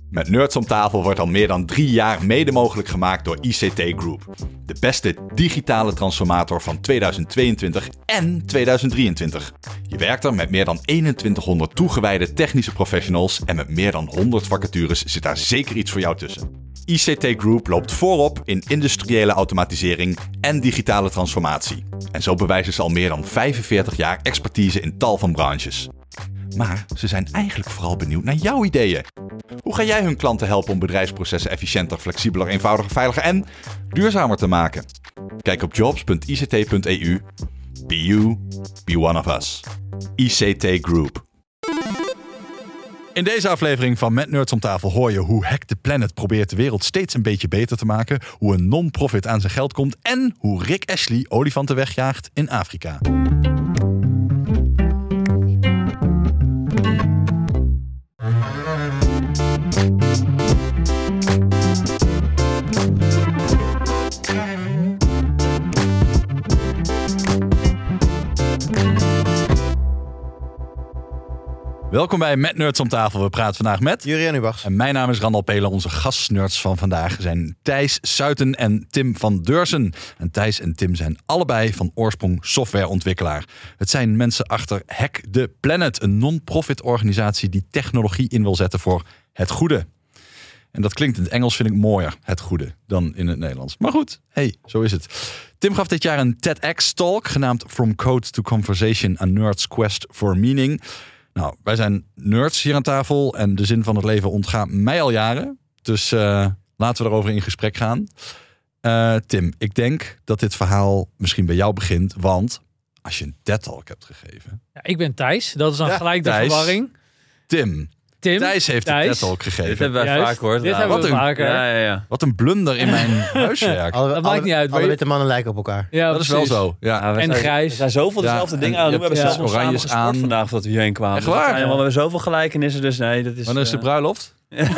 Met Nerds om tafel wordt al meer dan 3 jaar mede mogelijk gemaakt door ICT Group. De beste digitale transformator van 2022 en 2023. Je werkt er met meer dan 2100 toegewijde technische professionals en met meer dan 100 vacatures zit daar zeker iets voor jou tussen. ICT Group loopt voorop in industriële automatisering en digitale transformatie. En zo bewijzen ze al meer dan 45 jaar expertise in tal van branches. Maar ze zijn eigenlijk vooral benieuwd naar jouw ideeën. Hoe ga jij hun klanten helpen om bedrijfsprocessen efficiënter, flexibeler, eenvoudiger, veiliger en duurzamer te maken? Kijk op jobs.ict.eu. Be you, be one of us. ICT Group. In deze aflevering van Met Nerds om tafel hoor je hoe Hack the Planet probeert de wereld steeds een beetje beter te maken, hoe een non-profit aan zijn geld komt en hoe Rick Ashley olifanten wegjaagt in Afrika. Welkom bij Met Nerds om tafel. We praten vandaag met Jurian Ubachs. En mijn naam is Randal Pelen. Onze gastnerds van vandaag zijn Thijs Suiten en Tim van Deursen. En Thijs en Tim zijn allebei van oorsprong softwareontwikkelaar. Het zijn mensen achter Hack the Planet, een non-profit organisatie die technologie in wil zetten voor het goede. En dat klinkt in het Engels, vind ik mooier, het goede, dan in het Nederlands. Maar goed, zo is het. Tim gaf dit jaar een TEDx-talk genaamd From Code to Conversation, a Nerd's Quest for Meaning. Nou, wij zijn nerds hier aan tafel en de zin van het leven ontgaat mij al jaren. Dus laten we erover in gesprek gaan. Tim, ik denk dat dit verhaal misschien bij jou begint, want als je een TED-talk hebt gegeven... Ja, ik ben Thijs, dat is dan gelijk de verwarring. Tim. Thijs heeft een TED-talk gegeven. Dit hebben wij vaak gehoord. Dit hebben we vaker. Ja. Wat een blunder in mijn huiswerk. Dat maakt niet uit. Alle witte mannen lijken op elkaar. Ja, dat is wel zo. Ja. En grijs. Er zijn zoveel dezelfde dingen aan. We hebben zelfs oranjes aan vandaag dat we hierheen kwamen. Echt waar? We hebben zoveel gelijkenissen, dus nee. Dat is, wanneer is de bruiloft?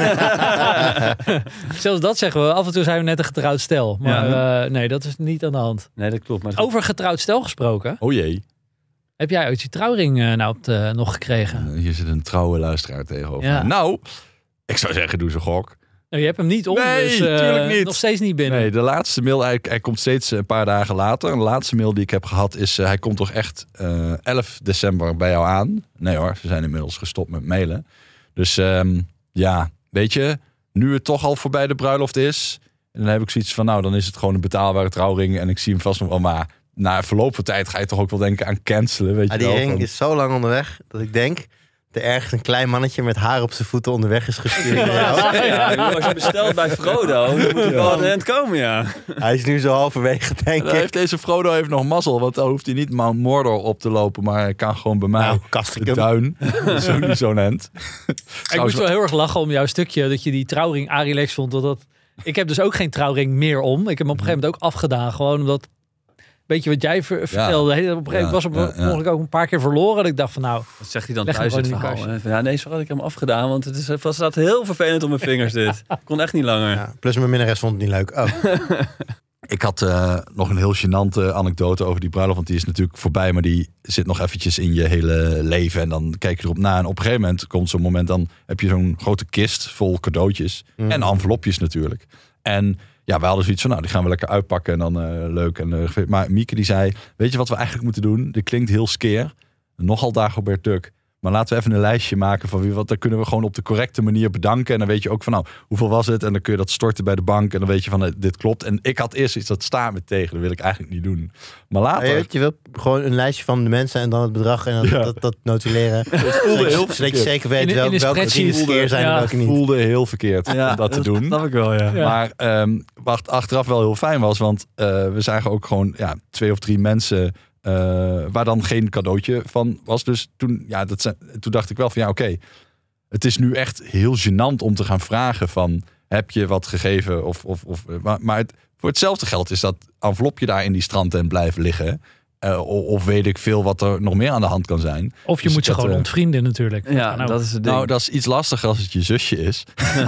Zelfs dat zeggen we. Af en toe zijn we net een getrouwd stel. Maar nee, dat is niet aan de hand. Nee, dat klopt. Maar over getrouwd stel gesproken. Oh jee. Heb jij ooit je trouwring nog gekregen? Hier zit een trouwe luisteraar tegenover. Ja. Nou, ik zou zeggen, doe ze gok. Nou, je hebt hem niet om, nee, dus tuurlijk niet. nog steeds niet binnen. Nee, de laatste mail, hij komt steeds een paar dagen later. En de laatste mail die ik heb gehad is, hij komt toch echt 11 december bij jou aan. Nee hoor, ze zijn inmiddels gestopt met mailen. Dus weet je, nu het toch al voorbij de bruiloft is. En dan heb ik zoiets van, nou dan is het gewoon een betaalbare trouwring. En ik zie hem vast nog wel, maar na verloop van tijd ga je toch ook wel denken aan cancelen. Weet je die wel, ring is zo lang onderweg dat ik denk... er ergens een klein mannetje met haar op zijn voeten onderweg is gestuurd. Als je bestelt bij Frodo, dan moet je wel aan de hand komen, ja. Hij is nu zo halverwege, denk ik. Deze Frodo heeft nog mazzel, want dan hoeft hij niet Mount Mordor op te lopen, maar hij kan gewoon bij mij de duin. Zo'n end. Ik moest wel heel erg lachen om jouw stukje, dat je die trouwring Arilex vond. Ik heb dus ook geen trouwring meer om. Ik heb hem op een gegeven moment ook afgedaan, gewoon omdat... Weet je wat jij vertelde? Op een gegeven moment was het mogelijk ook een paar keer verloren. Dat ik dacht van nou... Wat zegt hij dan thuis het verhaal? Ja, nee, zo had ik hem afgedaan. Want het staat heel vervelend op mijn vingers dit. Kon echt niet langer. Ja, plus mijn minnares vond het niet leuk. Oh. Ik had nog een heel gênante anekdote over die bruiloft. Want die is natuurlijk voorbij. Maar die zit nog eventjes in je hele leven. En dan kijk je erop na. En op een gegeven moment komt zo'n moment. Dan heb je zo'n grote kist vol cadeautjes. En envelopjes natuurlijk. En... ja, we hadden zoiets van, nou, die gaan we lekker uitpakken en dan leuk. Maar Mieke die zei, weet je wat we eigenlijk moeten doen? Dit klinkt heel skeer. Nogal Dagobert Duck. Maar laten we even een lijstje maken van wie wat. Dan kunnen we gewoon op de correcte manier bedanken. En dan weet je ook van, nou, hoeveel was het? En dan kun je dat storten bij de bank. En dan weet je van, dit klopt. En ik had eerst iets, dat staat me tegen. Dat wil ik eigenlijk niet doen. Maar later... Je wil gewoon een lijstje van de mensen en dan het bedrag en dat notuleren. Het voelde heel zodat je zeker weet welke skeer zijn en welke niet. Het voelde heel verkeerd om dat te doen. Dat snap ik wel, ja. Maar wat achteraf wel heel fijn was, want we zagen ook gewoon 2 of 3 mensen... waar dan geen cadeautje van was. Dus toen dacht ik wel van oké. Het is nu echt heel gênant om te gaan vragen van... heb je wat gegeven? Maar voor hetzelfde geld is dat envelopje daar in die strandtent blijven liggen... Of weet ik veel wat er nog meer aan de hand kan zijn. Of je moet ze gewoon ontvrienden natuurlijk. Ja, dat is het ding. Nou, dat is iets lastiger als het je zusje is.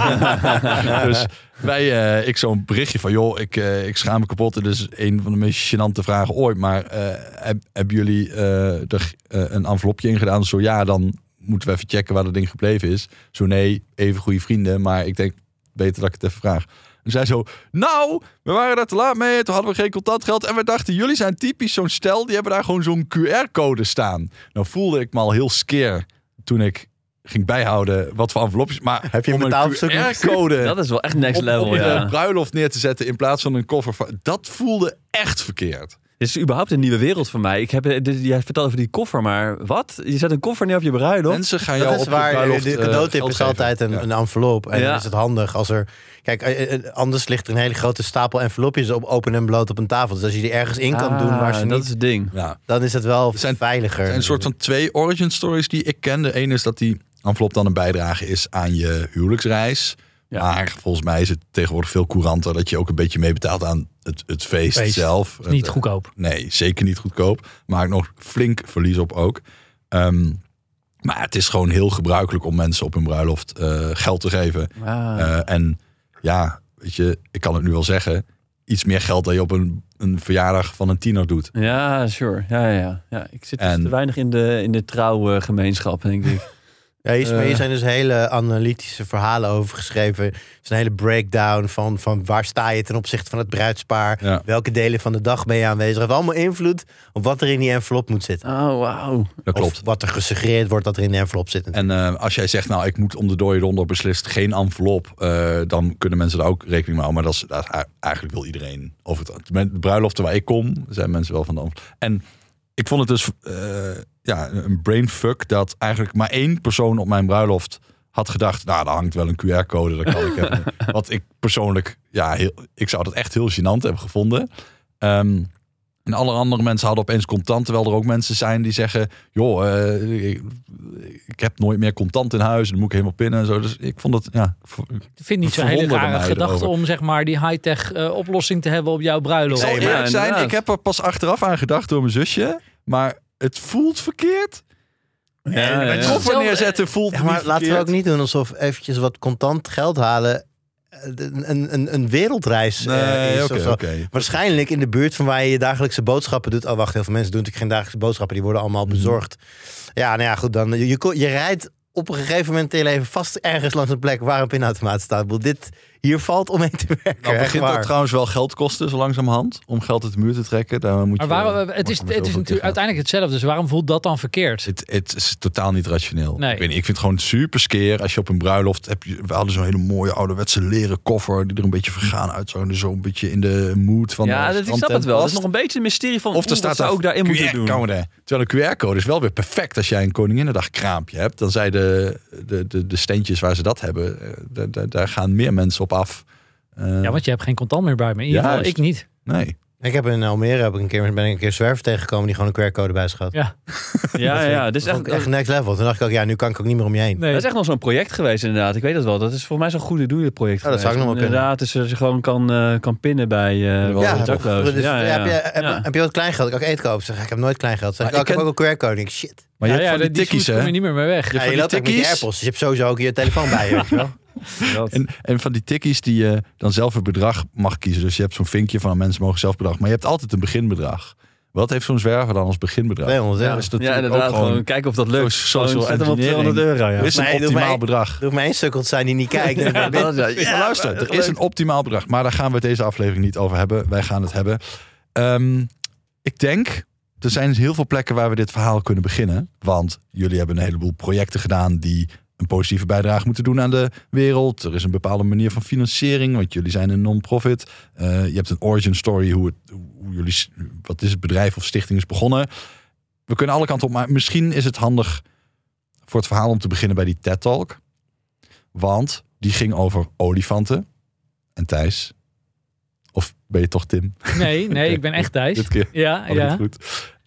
Dus ik zo'n berichtje van... joh, ik schaam me kapot. Het is een van de meest gênante vragen ooit. Maar hebben jullie er een envelopje in gedaan? Zo ja, dan moeten we even checken waar dat ding gebleven is. Zo nee, even goede vrienden. Maar ik denk beter dat ik het even vraag. En zij zo, nou, we waren daar te laat mee. Toen hadden we geen contantgeld. En we dachten, jullie zijn typisch zo'n stel. Die hebben daar gewoon zo'n QR-code staan. Nou voelde ik me al heel skeer toen ik ging bijhouden wat voor envelopjes. Maar heb je een QR-code? Dat is wel echt next level, op de bruiloft neer te zetten in plaats van een koffer. Dat voelde echt verkeerd. Dit is überhaupt een nieuwe wereld voor mij. Jij vertelt over die koffer, maar wat? Je zet een koffer neer op je bruiloft? Mensen gaan jou op je bruiloft de cadeautip is altijd een envelop. En dan is het handig als er... Kijk, anders ligt er een hele grote stapel envelopjes op open en bloot op een tafel. Dus als je die ergens in kan doen waar ze niet... dat is het ding. Ja. Dan is het wel veiliger. Er zijn een soort van 2 origin stories die ik ken. De ene is dat die envelop dan een bijdrage is aan je huwelijksreis. Ja. Maar volgens mij is het tegenwoordig veel couranter dat je ook een beetje meebetaalt aan het feest zelf. Is niet goedkoop. Nee, zeker niet goedkoop. Maakt nog flink verlies op ook. Maar het is gewoon heel gebruikelijk om mensen op hun bruiloft geld te geven. En ja, weet je, ik kan het nu wel zeggen. Iets meer geld dan je op een verjaardag van een tiener doet. Ja, sure. Ja. Ik zit te weinig in de trouwgemeenschap, denk ik. Ja, hier zijn dus hele analytische verhalen over geschreven. Het is een hele breakdown van waar sta je ten opzichte van het bruidspaar. Ja. Welke delen van de dag ben je aanwezig. Het heeft allemaal invloed op wat er in die envelop moet zitten. Oh, wauw. Dat klopt. Of wat er gesuggereerd wordt dat er in de envelop zit. En als jij zegt, nou, ik moet om de dode donder beslist geen envelop. Dan kunnen mensen daar ook rekening mee houden. Maar dat is eigenlijk wil iedereen. Over de bruiloften waar ik kom, zijn mensen wel van de envelop. En ik vond het dus een brainfuck dat eigenlijk maar 1 persoon op mijn bruiloft had gedacht, nou, daar hangt wel een QR-code, dat kan ik hebben. Wat ik persoonlijk, ik zou dat echt heel gênant hebben gevonden. En alle andere mensen hadden opeens contant, terwijl er ook mensen zijn die zeggen, joh, ik heb nooit meer contant in huis, dan moet ik helemaal pinnen en zo. Dus ik vond het, ik vind niet zo'n hele rare gedachte om zeg maar die high-tech oplossing te hebben op jouw bruiloft. Ik zal eerlijk zijn, ik heb er pas achteraf aan gedacht door mijn zusje, maar het voelt verkeerd. Een koffer neerzetten voelt niet verkeerd. Laten we ook niet doen alsof eventjes wat contant geld halen een wereldreis is. Okay. Waarschijnlijk in de buurt van waar je je dagelijkse boodschappen doet. Oh, wacht, heel veel mensen doen natuurlijk geen dagelijkse boodschappen. Die worden allemaal bezorgd. Ja, nou ja, goed. Dan, je rijdt op een gegeven moment in je leven vast ergens langs een plek waar een pinautomaat staat. Hier valt om mee te werken. Nou begint dat trouwens wel geld kosten zo langzamerhand. Om geld uit de muur te trekken. Daar moet het is natuurlijk uiteindelijk hetzelfde. Dus waarom voelt dat dan verkeerd? Het is totaal niet rationeel. Nee. Ik vind het gewoon super skeer. Als je op een bruiloft hebt. We hadden zo'n hele mooie ouderwetse leren koffer. Die er een beetje vergaan uitzag. Dus zo'n beetje in de mood van ik snap het wel. Dat is nog een beetje een mysterie van of er staat ook daarin moeten doen. Terwijl een QR-code is wel weer perfect. Als jij een Koninginnedag kraampje hebt. Dan zijn de steentjes waar ze dat hebben. Daar gaan meer mensen op af. Want je hebt geen contant meer bij me. In ieder geval, ik niet. Nee. Ik heb in Almere ben ik een keer zwerver tegengekomen die gewoon een QR-code bij zich had. Ja. Dit is echt next level. Toen dacht ik ook, nu kan ik ook niet meer om je heen. Nee. Dat is echt nog zo'n project geweest inderdaad. Ik weet dat wel. Dat is voor mij zo'n goede doelproject geweest. Dat zou ik nog wel inderdaad, dus je gewoon kan pinnen bij daklozen. Heb je wat kleingeld? Ik ook eten kopen? Zeg, ik heb nooit kleingeld. Zeg, ik heb ook een QR-code. Shit. Maar je hebt van die tikkies, hè? Kom je niet meer mee weg. Je loopt ook met je AirPods. Dus je hebt sowieso ook je telefoon bij je, weet je wel. En van die tikkies die je dan zelf een bedrag mag kiezen. Dus je hebt zo'n vinkje van mensen mogen zelf bedrag. Maar je hebt altijd een beginbedrag. Wat heeft zo'n zwerver dan als beginbedrag? 200 euro. Ja, inderdaad. Gewoon kijken of dat lukt. Social engineering. Er is een optimaal bedrag. Er hoeft maar 1 sukkel te zijn die niet kijkt. Luister, er is een optimaal bedrag. Maar daar gaan we het deze aflevering niet over hebben. Wij gaan het hebben. Ik denk, er zijn dus heel veel plekken waar we dit verhaal kunnen beginnen. Want jullie hebben een heleboel projecten gedaan die een positieve bijdrage moeten doen aan de wereld. Er is een bepaalde manier van financiering, want jullie zijn een non-profit. Je hebt een origin story, hoe jullie, wat is het bedrijf of stichting is begonnen. We kunnen alle kanten op, maar misschien is het handig voor het verhaal om te beginnen bij die TED Talk. Want die ging over olifanten. En Thijs, of ben je toch Tim? Nee, ik ben echt Thijs. Dit keer. Ja. Goed.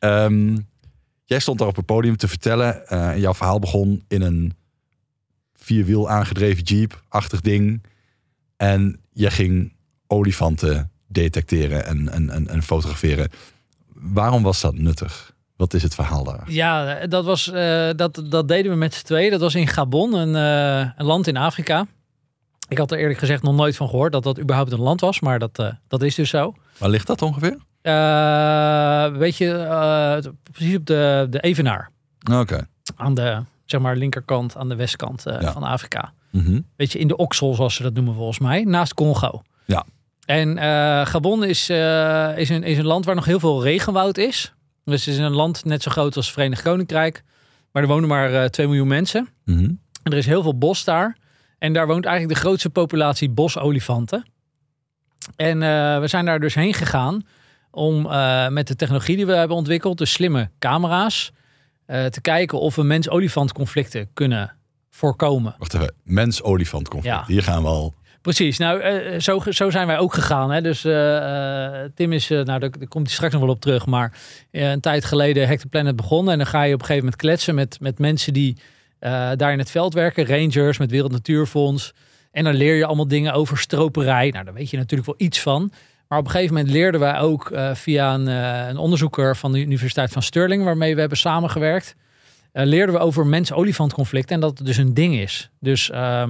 Jij stond daar op het podium te vertellen. Jouw verhaal begon in een 4-wiel aangedreven jeep-achtig ding. En jij ging olifanten detecteren en fotograferen. Waarom was dat nuttig? Wat is het verhaal daar? Ja, dat deden we met z'n tweeën. Dat was in Gabon, een land in Afrika. Ik had er eerlijk gezegd nog nooit van gehoord dat dat überhaupt een land was. Maar dat is dus zo. Waar ligt dat ongeveer? Weet je, precies op de Evenaar. Oké. Aan de zeg maar linkerkant aan de westkant van Afrika. Mm-hmm. Beetje in de oksel, zoals ze dat noemen volgens mij, naast Congo. Ja. En Gabon is een land waar nog heel veel regenwoud is. Dus het is een land net zo groot als het Verenigd Koninkrijk. Maar er wonen maar 2 miljoen mensen. Mm-hmm. En er is heel veel bos daar. En daar woont eigenlijk de grootste populatie bosolifanten. En we zijn daar dus heen gegaan om met de technologie die we hebben ontwikkeld, dus slimme camera's, te kijken of we mens-olifant conflicten kunnen voorkomen. Wacht even, mens-olifant conflict. Ja. Hier gaan we al. Precies, nou zo zijn wij ook gegaan. Hè? Dus Tim is, daar komt hij straks nog wel op terug, maar een tijd geleden Hack the Planet begonnen. En dan ga je op een gegeven moment kletsen met mensen die daar in het veld werken. Rangers met Wereld Natuurfonds. En dan leer je allemaal dingen over stroperij. Nou, daar weet je natuurlijk wel iets van. Maar op een gegeven moment leerden wij ook via een onderzoeker van de Universiteit van Stirling, waarmee we hebben samengewerkt, leerden we over mens-olifant conflicten en dat het dus een ding is. Dus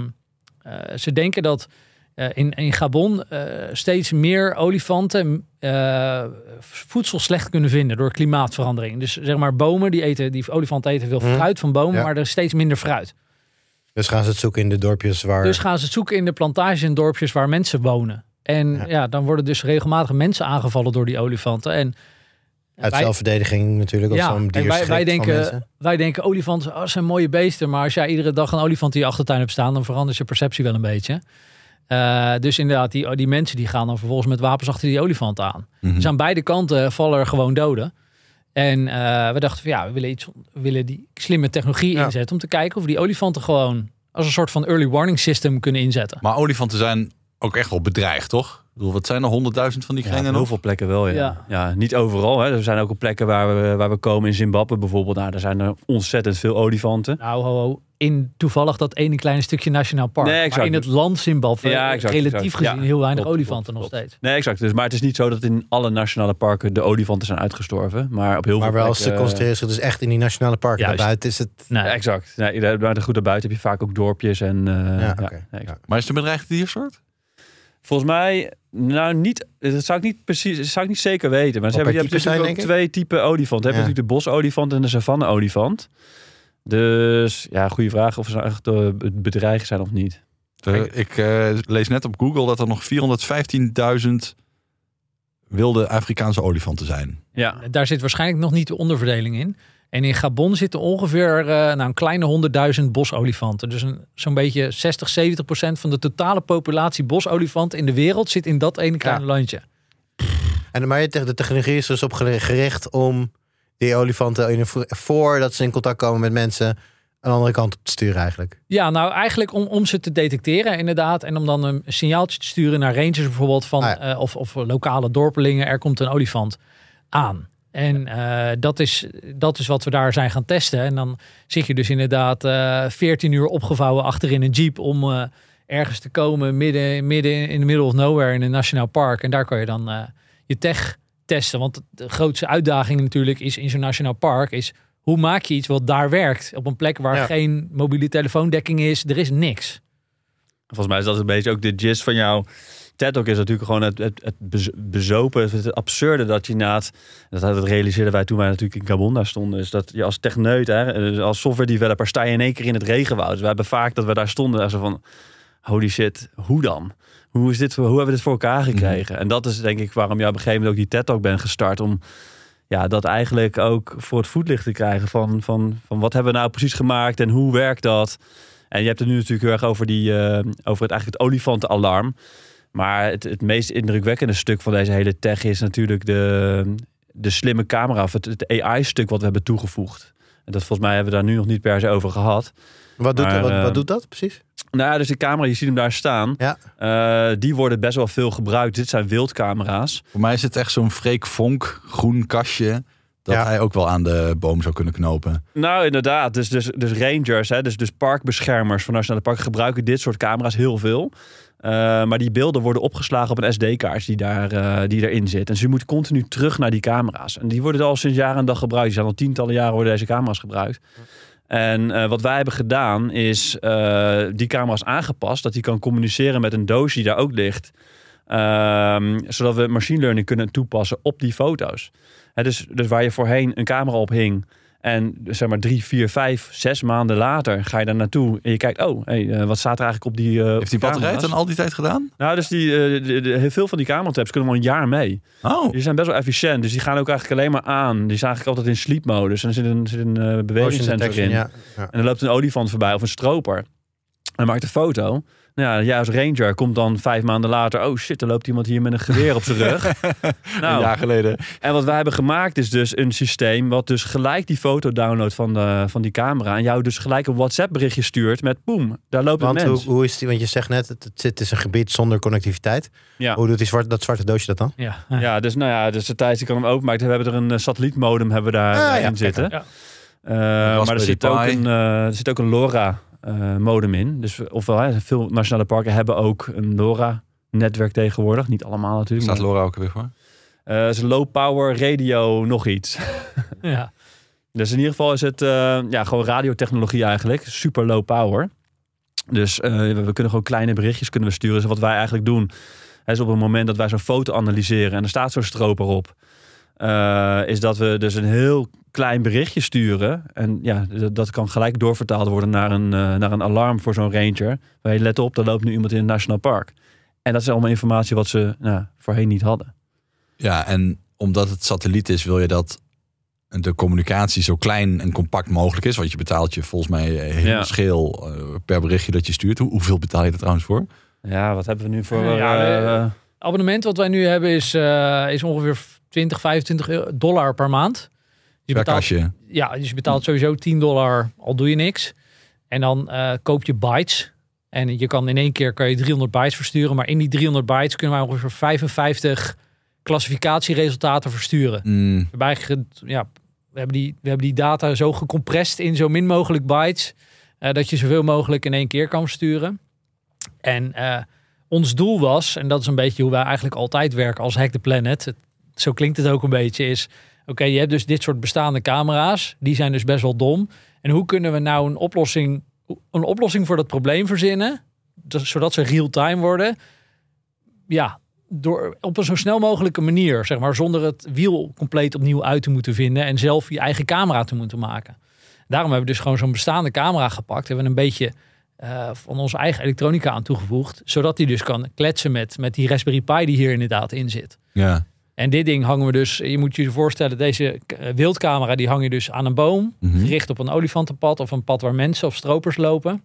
ze denken dat in Gabon steeds meer olifanten voedsel slecht kunnen vinden door klimaatverandering. Dus zeg maar bomen, die olifanten eten veel fruit van bomen, maar er is steeds minder fruit. Dus gaan ze het zoeken in de dorpjes waar... Dus gaan ze het zoeken in de plantages en dorpjes waar mensen wonen. En dan worden dus regelmatig mensen aangevallen door die olifanten. En uit zelfverdediging natuurlijk. Of zo'n wij denken olifanten zijn mooie beesten. Maar als jij iedere dag een olifant in je achtertuin hebt staan, dan verandert je perceptie wel een beetje. Dus inderdaad, die mensen die gaan dan vervolgens met wapens achter die olifant aan. Mm-hmm. Dus aan beide kanten vallen er gewoon doden. En we dachten van we willen die slimme technologie inzetten om te kijken of we die olifanten gewoon als een soort van early warning system kunnen inzetten. Maar olifanten zijn ook echt wel bedreigd, toch? Ik bedoel, wat zijn er 100.000 van die kringen nog? Heel veel plekken wel, ja. Niet overal. Hè. Er zijn ook plekken waar we komen in Zimbabwe bijvoorbeeld. Nou, daar zijn er ontzettend veel olifanten. Nou, in toevallig dat ene kleine stukje nationaal park. Nee, exact. Maar in het land Zimbabwe relatief gezien heel weinig olifanten nog steeds. Nee, exact. Dus, maar het is niet zo dat in alle nationale parken de olifanten zijn uitgestorven. Maar op heel veel plekken... ze concentreren zich dus echt in die nationale parken. Daarbuiten is het... Nee, exact. Nee, goed daarbuiten heb je vaak ook dorpjes. En, Maar is het een bedreigd diersoort? Volgens mij, niet. Dat zou ik niet zeker weten. Maar je hebt natuurlijk ook 2 typen olifanten. Je hebt natuurlijk de bosolifant en de savanne-olifant. Dus goede vraag of ze echt bedreigd zijn of niet. Ik lees net op Google dat er nog 415.000 wilde Afrikaanse olifanten zijn. Ja, daar zit waarschijnlijk nog niet de onderverdeling in. En in Gabon zitten ongeveer een kleine 100.000 bosolifanten. Dus zo'n beetje 60-70% van de totale populatie bosolifanten in de wereld zit in dat ene kleine landje. Maar de technologie is dus op gericht om die olifanten voordat ze in contact komen met mensen aan de andere kant op te sturen eigenlijk. Ja, nou eigenlijk om ze te detecteren inderdaad. En om dan een signaaltje te sturen naar rangers bijvoorbeeld van of lokale dorpelingen. Er komt een olifant aan. En dat is wat we daar zijn gaan testen. En dan zit je dus inderdaad 14 uur opgevouwen achterin een jeep om ergens te komen midden in the middle of nowhere in een nationaal park. En daar kan je dan je tech testen. Want de grootste uitdaging natuurlijk is in zo'n nationaal park is hoe maak je iets wat daar werkt op een plek waar geen mobiele telefoondekking is. Er is niks. Volgens mij is dat een beetje ook de gist van jou. TED-talk is natuurlijk gewoon het bezopen, het absurde dat je dat realiseerden wij toen wij natuurlijk in Gabon daar stonden, is dat je als techneut, als software developer sta je in één keer in het regenwoud. Dus we hebben vaak dat we daar stonden zo van, holy shit, hoe dan? Hoe hebben we dit voor elkaar gekregen? Mm. En dat is denk ik waarom je op een gegeven moment ook die TED-talk bent gestart, om dat eigenlijk ook voor het voetlicht te krijgen van wat hebben we nou precies gemaakt en hoe werkt dat? En je hebt het nu natuurlijk heel erg over het olifantenalarm. Maar het meest indrukwekkende stuk van deze hele tech is natuurlijk de slimme camera, of het AI-stuk wat we hebben toegevoegd. En dat volgens mij hebben we daar nu nog niet per se over gehad. Wat doet dat precies? Nou, dus de camera, je ziet hem daar staan. Ja. Die worden best wel veel gebruikt. Dit zijn wildcamera's. Voor mij is het echt zo'n Freek Vonk groen kastje dat hij ook wel aan de boom zou kunnen knopen. Nou, inderdaad. Dus rangers, dus parkbeschermers van nationale parken gebruiken dit soort camera's heel veel. Maar die beelden worden opgeslagen op een SD-kaart die erin zit. En ze moeten continu terug naar die camera's. En die worden al sinds jaren en dag gebruikt. Die zijn al tientallen jaren worden deze camera's gebruikt. En wat wij hebben gedaan is die camera's aangepast. Dat die kan communiceren met een doos die daar ook ligt. Zodat we machine learning kunnen toepassen op die foto's. Dus waar je voorheen een camera op hing En zeg maar 3, 4, 5, 6 maanden later ga je daar naartoe en je kijkt, wat staat er eigenlijk op die Heeft die batterij dan al die tijd gedaan? Nou, dus heel veel van die cameratraps kunnen wel een jaar mee. Oh. Die zijn best wel efficiënt, dus die gaan ook eigenlijk alleen maar aan. Die zijn eigenlijk altijd in sleepmodus en er zit een bewegingssensor in. Ja. En dan loopt een olifant voorbij of een stroper. En dan maakt een foto. Nou ja, jij als ranger komt dan 5 maanden later... oh shit, er loopt iemand hier met een geweer op zijn rug. Nou, een jaar geleden. En wat wij hebben gemaakt is dus een systeem... wat dus gelijk die foto downloadt van die camera... en jou dus gelijk een WhatsApp berichtje stuurt met boem, daar loopt een mens. Hoe is die? Want je zegt net, het is een gebied zonder connectiviteit. Ja. Hoe doet dat zwarte doosje dat dan? Ja, dus de tijd die kan hem openmaken. We hebben er een satellietmodem hebben daarin zitten. Ja. Maar er zit ook een LoRa... modem in. Dus ofwel, veel nationale parken hebben ook een LoRa-netwerk tegenwoordig. Niet allemaal natuurlijk. Staat LoRa ook weer voor? is een low power radio nog iets. Ja. Dus in ieder geval is het gewoon radiotechnologie eigenlijk. Super low power. Dus we kunnen gewoon kleine berichtjes kunnen we sturen. Dus wat wij eigenlijk doen, is op het moment dat wij zo'n foto analyseren en er staat zo'n stroper op, is dat we dus een heel klein berichtje sturen. En ja, dat kan gelijk doorvertaald worden naar een alarm voor zo'n ranger. Waar je let op, er loopt nu iemand in het Nationaal Park. En dat is allemaal informatie wat ze voorheen niet hadden. Ja, en omdat het satelliet is, wil je dat de communicatie zo klein en compact mogelijk is. Want je betaalt je volgens mij heel scheel per berichtje dat je stuurt. Hoeveel betaal je er trouwens voor? Ja, wat hebben we nu voor... Het abonnement wat wij nu hebben is ongeveer $20-25 per maand. Per kastje? Ja, dus je betaalt sowieso $10, al doe je niks. En dan koop je bytes. En je kan in één keer 300 bytes versturen. Maar in die 300 bytes kunnen wij ongeveer 55 klassificatieresultaten versturen. We hebben die data zo gecompressed in zo min mogelijk bytes. Dat je zoveel mogelijk in één keer kan versturen. En ons doel was, en dat is een beetje hoe wij eigenlijk altijd werken als Hack the Planet. Zo klinkt het ook een beetje, is... Oké, je hebt dus dit soort bestaande camera's. Die zijn dus best wel dom. En hoe kunnen we nou een oplossing voor dat probleem verzinnen, zodat ze real-time worden? Ja, door op een zo snel mogelijke manier, zeg maar, zonder het wiel compleet opnieuw uit te moeten vinden en zelf je eigen camera te moeten maken. Daarom hebben we dus gewoon zo'n bestaande camera gepakt. Hebben we een beetje van onze eigen elektronica aan toegevoegd, zodat die dus kan kletsen met die Raspberry Pi die hier inderdaad in zit. Ja. En dit ding hangen we dus, je moet je voorstellen, deze wildcamera die hang je dus aan een boom, gericht op een olifantenpad of een pad waar mensen of stropers lopen.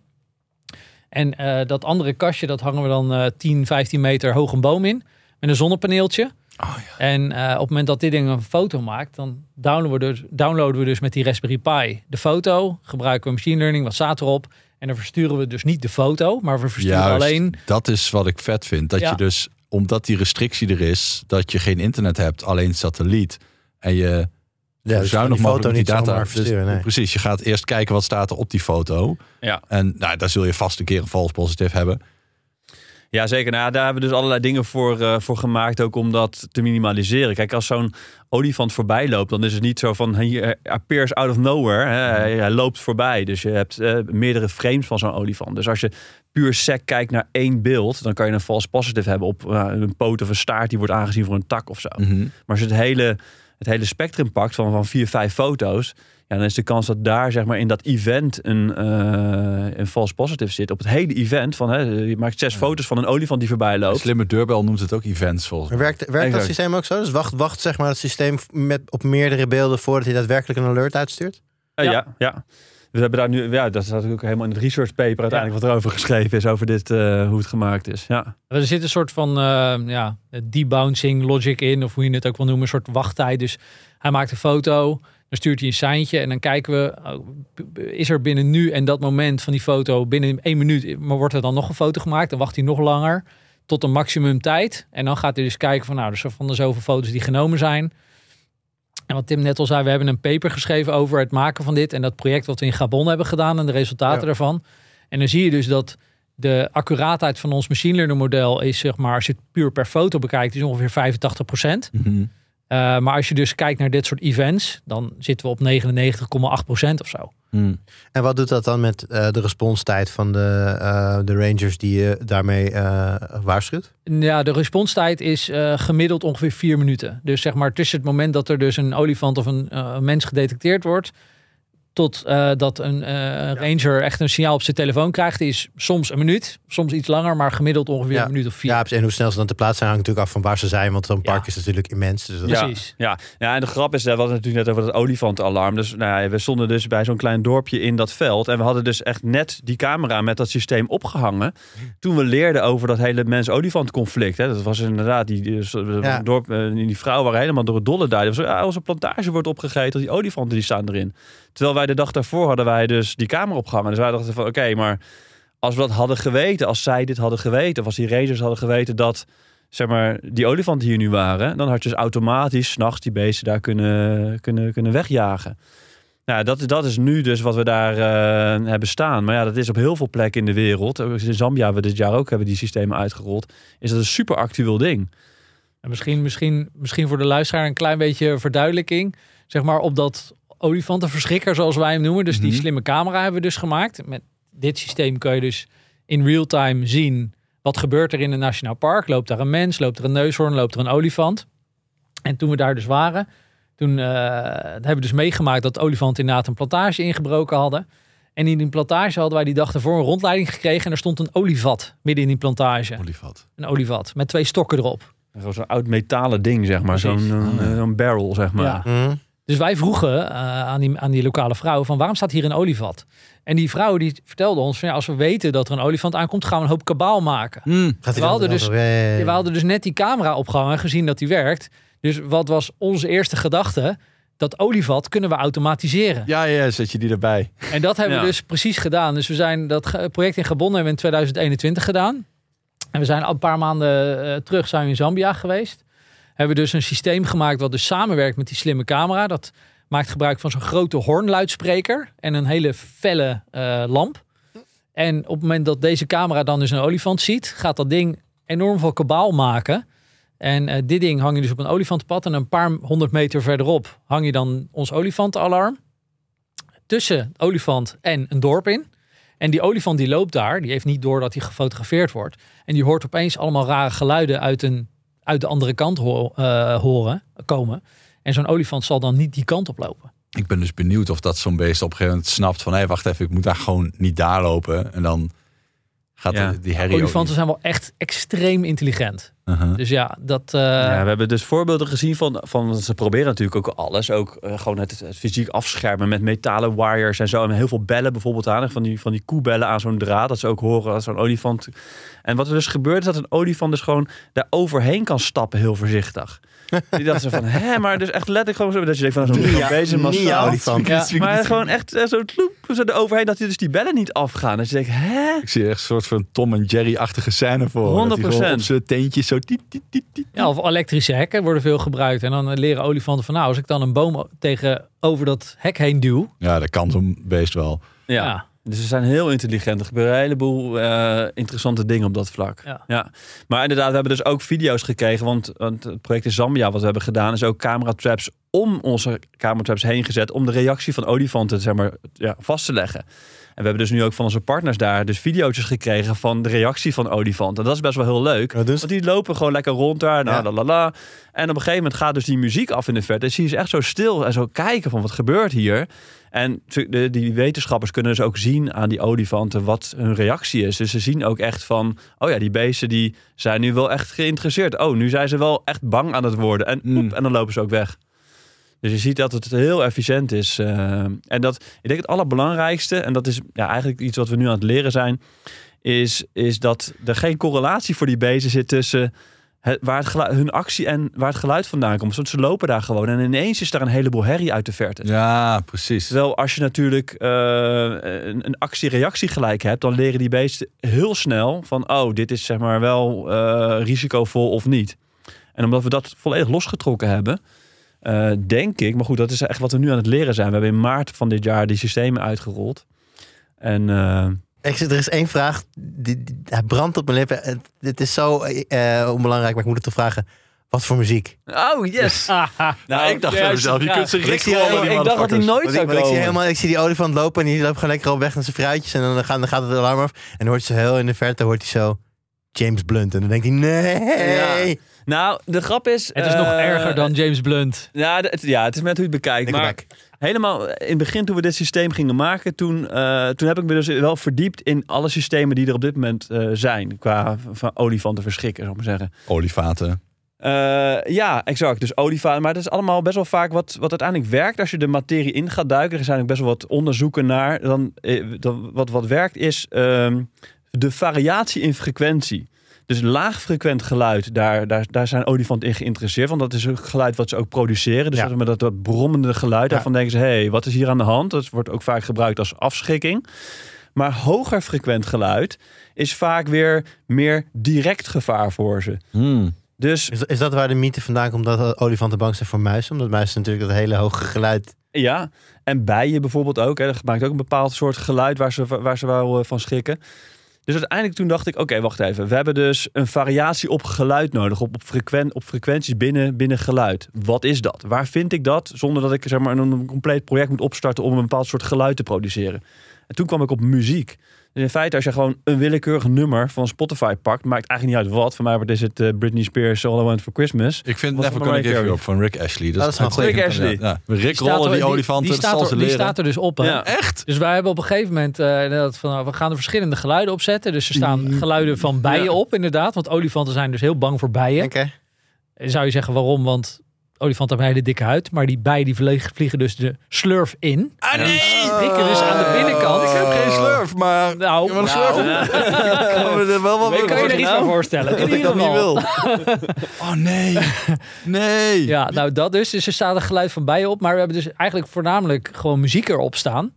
En dat andere kastje, dat hangen we dan 10-15 meter hoog een boom in, met een zonnepaneeltje. Oh, ja. En op het moment dat dit ding een foto maakt, dan downloaden we dus met die Raspberry Pi de foto, gebruiken we machine learning, wat staat erop. En dan versturen we dus niet de foto, maar we versturen alleen... Dat is wat ik vet vind, dat je dus... Omdat die restrictie er is, dat je geen internet hebt, alleen satelliet. En je dus zuinig mogelijk die data versturen. Nee. Precies, je gaat eerst kijken wat staat er op die foto. Ja. En daar zul je vast een keer een false positive hebben. Ja, zeker. Nou, daar hebben we dus allerlei dingen voor gemaakt, ook om dat te minimaliseren. Kijk, als zo'n olifant voorbij loopt, dan is het niet zo van hij appears out of nowhere. Hij loopt voorbij. Dus je hebt meerdere frames van zo'n olifant. Dus als je puur sec kijkt naar één beeld, dan kan je een false positive hebben op een poot of een staart die wordt aangezien voor een tak of zo. Maar als je het hele spectrum pakt van 4-5 foto's, ja, dan is de kans dat daar zeg maar in dat event een false positive zit. Op het hele event je maakt 6 foto's van een olifant die voorbij loopt. Een slimme deurbel noemt het ook events volgens mij. Werkt dat systeem ook zo? Dus wacht zeg maar het systeem op meerdere beelden voordat hij daadwerkelijk een alert uitstuurt? Ja. We hebben daar nu, dat staat ook helemaal in het research paper uiteindelijk wat erover geschreven is over dit, hoe het gemaakt is. Ja. Er zit een soort van debouncing logic in, of hoe je het ook wil noemen, een soort wachttijd. Dus hij maakt een foto, dan stuurt hij een seintje en dan kijken we, is er binnen nu en dat moment van die foto, binnen 1 minuut, maar wordt er dan nog een foto gemaakt? Dan wacht hij nog langer tot een maximum tijd. En dan gaat hij dus kijken van de zoveel foto's die genomen zijn. En wat Tim net al zei, we hebben een paper geschreven over het maken van dit en dat project wat we in Gabon hebben gedaan en de resultaten daarvan. En dan zie je dus dat de accuraatheid van ons machine learning model is, zeg maar, als je het puur per foto bekijkt, is ongeveer 85%. Maar als je dus kijkt naar dit soort events, dan zitten we op 99,8% of zo. En wat doet dat dan met de responstijd van de rangers die je daarmee waarschuwt? Ja, de responstijd is gemiddeld ongeveer 4 minuten. Dus zeg maar tussen het moment dat er dus een olifant of een mens gedetecteerd wordt tot dat een ranger echt een signaal op zijn telefoon krijgt, is soms een minuut, soms iets langer, maar gemiddeld ongeveer een minuut of 4. Ja, en hoe snel ze dan te plaatsen zijn hangt natuurlijk af van waar ze zijn, want zo'n park is natuurlijk immens. Dus precies. Ja, en de grap is, dat was natuurlijk net over dat olifantenalarm. Dus we stonden dus bij zo'n klein dorpje in dat veld en we hadden dus echt net die camera met dat systeem opgehangen. Toen we leerden over dat hele mens-olifant conflict. Hè. Dat was inderdaad dorp, die vrouwen waren helemaal door het dolle duiden. Onze plantage wordt opgegeten, die olifanten die staan erin. Terwijl wij de dag daarvoor hadden wij dus die camera opgehangen. Dus wij dachten van oké, maar als we dat hadden geweten, als zij dit hadden geweten, of als die rangers hadden geweten dat, zeg maar, die olifanten hier nu waren, dan had je dus automatisch 's nachts die beesten daar kunnen wegjagen. Nou, dat is nu dus wat we daar hebben staan. Maar ja, dat is op heel veel plekken in de wereld. In Zambia hebben we dit jaar ook die systemen uitgerold. Is dat een super actueel ding. En misschien voor de luisteraar een klein beetje verduidelijking. Zeg maar op dat olifantenverschrikker, zoals wij hem noemen. Dus die slimme camera hebben we dus gemaakt. Met dit systeem kun je dus in real time zien wat gebeurt er in een nationaal park. Loopt daar een mens, loopt er een neushoorn, loopt er een olifant. En toen we daar dus waren, toen hebben we dus meegemaakt dat olifanten inderdaad een plantage ingebroken hadden. En in die plantage hadden wij die dag ervoor een rondleiding gekregen en er stond een olievat midden in die plantage. Een olievat met 2 stokken erop. Zo'n oud metalen ding, zeg maar. Zo'n barrel, zeg maar. Ja. Dus wij vroegen aan die lokale vrouw van waarom staat hier een olievat? En die vrouw die vertelde ons van als we weten dat er een olifant aankomt, gaan we een hoop kabaal maken. We hadden dus net die camera opgehangen en gezien dat die werkt. Dus wat was onze eerste gedachte? Dat olievat kunnen we automatiseren. Ja, zet je die erbij. En dat hebben we dus precies gedaan. Dus we zijn dat project in Gabon hebben we in 2021 gedaan. En we zijn al een paar maanden terug zijn we in Zambia geweest. Hebben we dus een systeem gemaakt wat dus samenwerkt met die slimme camera. Dat maakt gebruik van zo'n grote hoornluidspreker en een hele felle lamp. En op het moment dat deze camera dan dus een olifant ziet, gaat dat ding enorm veel kabaal maken. En dit ding hang je dus op een olifantenpad en een paar 100 meter verderop hang je dan ons olifantenalarm. Tussen olifant en een dorp in. En die olifant die loopt daar, die heeft niet door dat hij gefotografeerd wordt. En die hoort opeens allemaal rare geluiden uit de andere kant komen. En zo'n olifant zal dan niet die kant op lopen. Ik ben dus benieuwd of dat zo'n beest op een gegeven moment snapt van hé, wacht even, ik moet daar gewoon niet daar lopen. En dan gaat die herrie. Olifanten zijn wel echt extreem intelligent. Dus dat... we hebben dus voorbeelden gezien van ze proberen natuurlijk ook alles. Ook gewoon het fysiek afschermen met metalen wires en zo. En heel veel bellen bijvoorbeeld aan. Van die koebellen aan zo'n draad. Dat ze ook horen dat zo'n olifant... En wat er dus gebeurt is dat een olifant dus gewoon daar overheen kan stappen heel voorzichtig. Die dachten ze van, maar dus echt letterlijk gewoon zo. Dat je denkt van zo'n bezig olifant. Ja. Maar gewoon echt zo eroverheen dat hij dus die bellen niet afgaan. Dat je denkt, Ik zie echt een soort van Tom en Jerry-achtige scène voor. 100%. Op zijn teentjes zo Ja, of elektrische hekken worden veel gebruikt. En dan leren olifanten van als ik dan een boom over dat hek heen duw. Ja, dat kan zo'n beest wel. Ja. Dus ze zijn heel intelligent. Er gebeuren een heleboel interessante dingen op dat vlak. Ja. Maar inderdaad, we hebben dus ook video's gekregen. Want het project in Zambia wat we hebben gedaan is ook camera-traps om onze camera-traps heen gezet. Om de reactie van olifanten vast te leggen. En we hebben dus nu ook van onze partners daar dus video's gekregen van de reactie van olifanten. En dat is best wel heel leuk. Want die lopen gewoon lekker rond daar. En op een gegeven moment gaat dus die muziek af in de verte. En zie je ze echt zo stil en zo kijken van wat gebeurt hier. En die wetenschappers kunnen dus ook zien aan die olifanten wat hun reactie is. Dus ze zien ook echt van, die beesten die zijn nu wel echt geïnteresseerd. Nu zijn ze wel echt bang aan het worden. En en dan lopen ze ook weg. Dus je ziet dat het heel efficiënt is. En ik denk het allerbelangrijkste, en dat is eigenlijk iets wat we nu aan het leren zijn, is dat er geen correlatie voor die beesten zit tussen hun actie en waar het geluid vandaan komt. Want ze lopen daar gewoon en ineens is daar een heleboel herrie uit de verte. Ja, precies. Terwijl als je natuurlijk een actie-reactie gelijk hebt, dan leren die beesten heel snel van, dit is zeg maar wel risicovol of niet. En omdat we dat volledig losgetrokken hebben, denk ik, maar goed, dat is echt wat we nu aan het leren zijn. We hebben in maart van dit jaar die systemen uitgerold. En er is één vraag, hij brandt op mijn lippen. Dit is zo onbelangrijk, maar ik moet het toch vragen. Wat voor muziek? Oh, yes! Ik dacht van mezelf, je kunt ze richten. Ik dacht dat hij nooit zou komen. Ik zie die olifant lopen en die loopt gewoon lekker op weg naar zijn fruitjes. En dan gaat het alarm af. En dan hoort je zo heel in de verte, hoort hij zo James Blunt. En dan denkt hij, nee! Ja. Nou, de grap is... Het is nog erger dan James Blunt. Ja, het is met hoe je het bekijkt. Maar helemaal in het begin toen we dit systeem gingen maken, toen heb ik me dus wel verdiept in alle systemen die er op dit moment zijn. Qua van olifanten verschrikken, zou ik maar zeggen. Olifaten. Ja, exact. Dus olievaten. Maar dat is allemaal best wel vaak wat uiteindelijk werkt. Als je de materie in gaat duiken, er zijn ook best wel wat onderzoeken naar. Wat werkt is de variatie in frequentie. Dus laagfrequent geluid, daar zijn olifanten in geïnteresseerd. Want dat is een geluid wat ze ook produceren. Dus dat brommende geluid, daarvan denken ze, hey, wat is hier aan de hand? Dat wordt ook vaak gebruikt als afschrikking. Maar hoger frequent geluid is vaak weer meer direct gevaar voor ze. Dus, is dat waar de mythe vandaan komt dat olifanten bang zijn voor muizen? Omdat muizen natuurlijk dat hele hoge geluid... Ja, en bijen bijvoorbeeld ook. Hè. Dat maakt ook een bepaald soort geluid waar ze wel van schrikken. Dus uiteindelijk toen dacht ik, oké, wacht even. We hebben dus een variatie op geluid nodig. Op frequenties binnen geluid. Wat is dat? Waar vind ik dat? Zonder dat ik een compleet project moet opstarten om een bepaald soort geluid te produceren. En toen kwam ik op muziek. Dus in feite, als je gewoon een willekeurig nummer van Spotify pakt, maakt eigenlijk niet uit wat. Voor mij is het Britney Spears All I Want For Christmas. Ik vind Never Gonna Give You Up van Rick Ashley. Dat is goed. Rick Ashley. Ja. Rick rollen die olifanten, die staat er dus op. Hè? Ja. Echt? Dus wij hebben op een gegeven moment we gaan er verschillende geluiden opzetten. Dus er staan geluiden van bijen op, inderdaad. Want olifanten zijn dus heel bang voor bijen. Okay. Zou je zeggen waarom? Want olifanten hebben een hele dikke huid. Maar die bijen die vliegen dus de slurf in. Ah nee! Dikken dus aan de binnenkant. Ik heb geen slurf, maar... Nou, kan je er iets van voorstellen? Dat ik dat niet wil. Oh nee. Nee. Ja, nou dat dus. Dus er staat een geluid van bijen op. Maar we hebben dus eigenlijk voornamelijk gewoon muziek erop staan.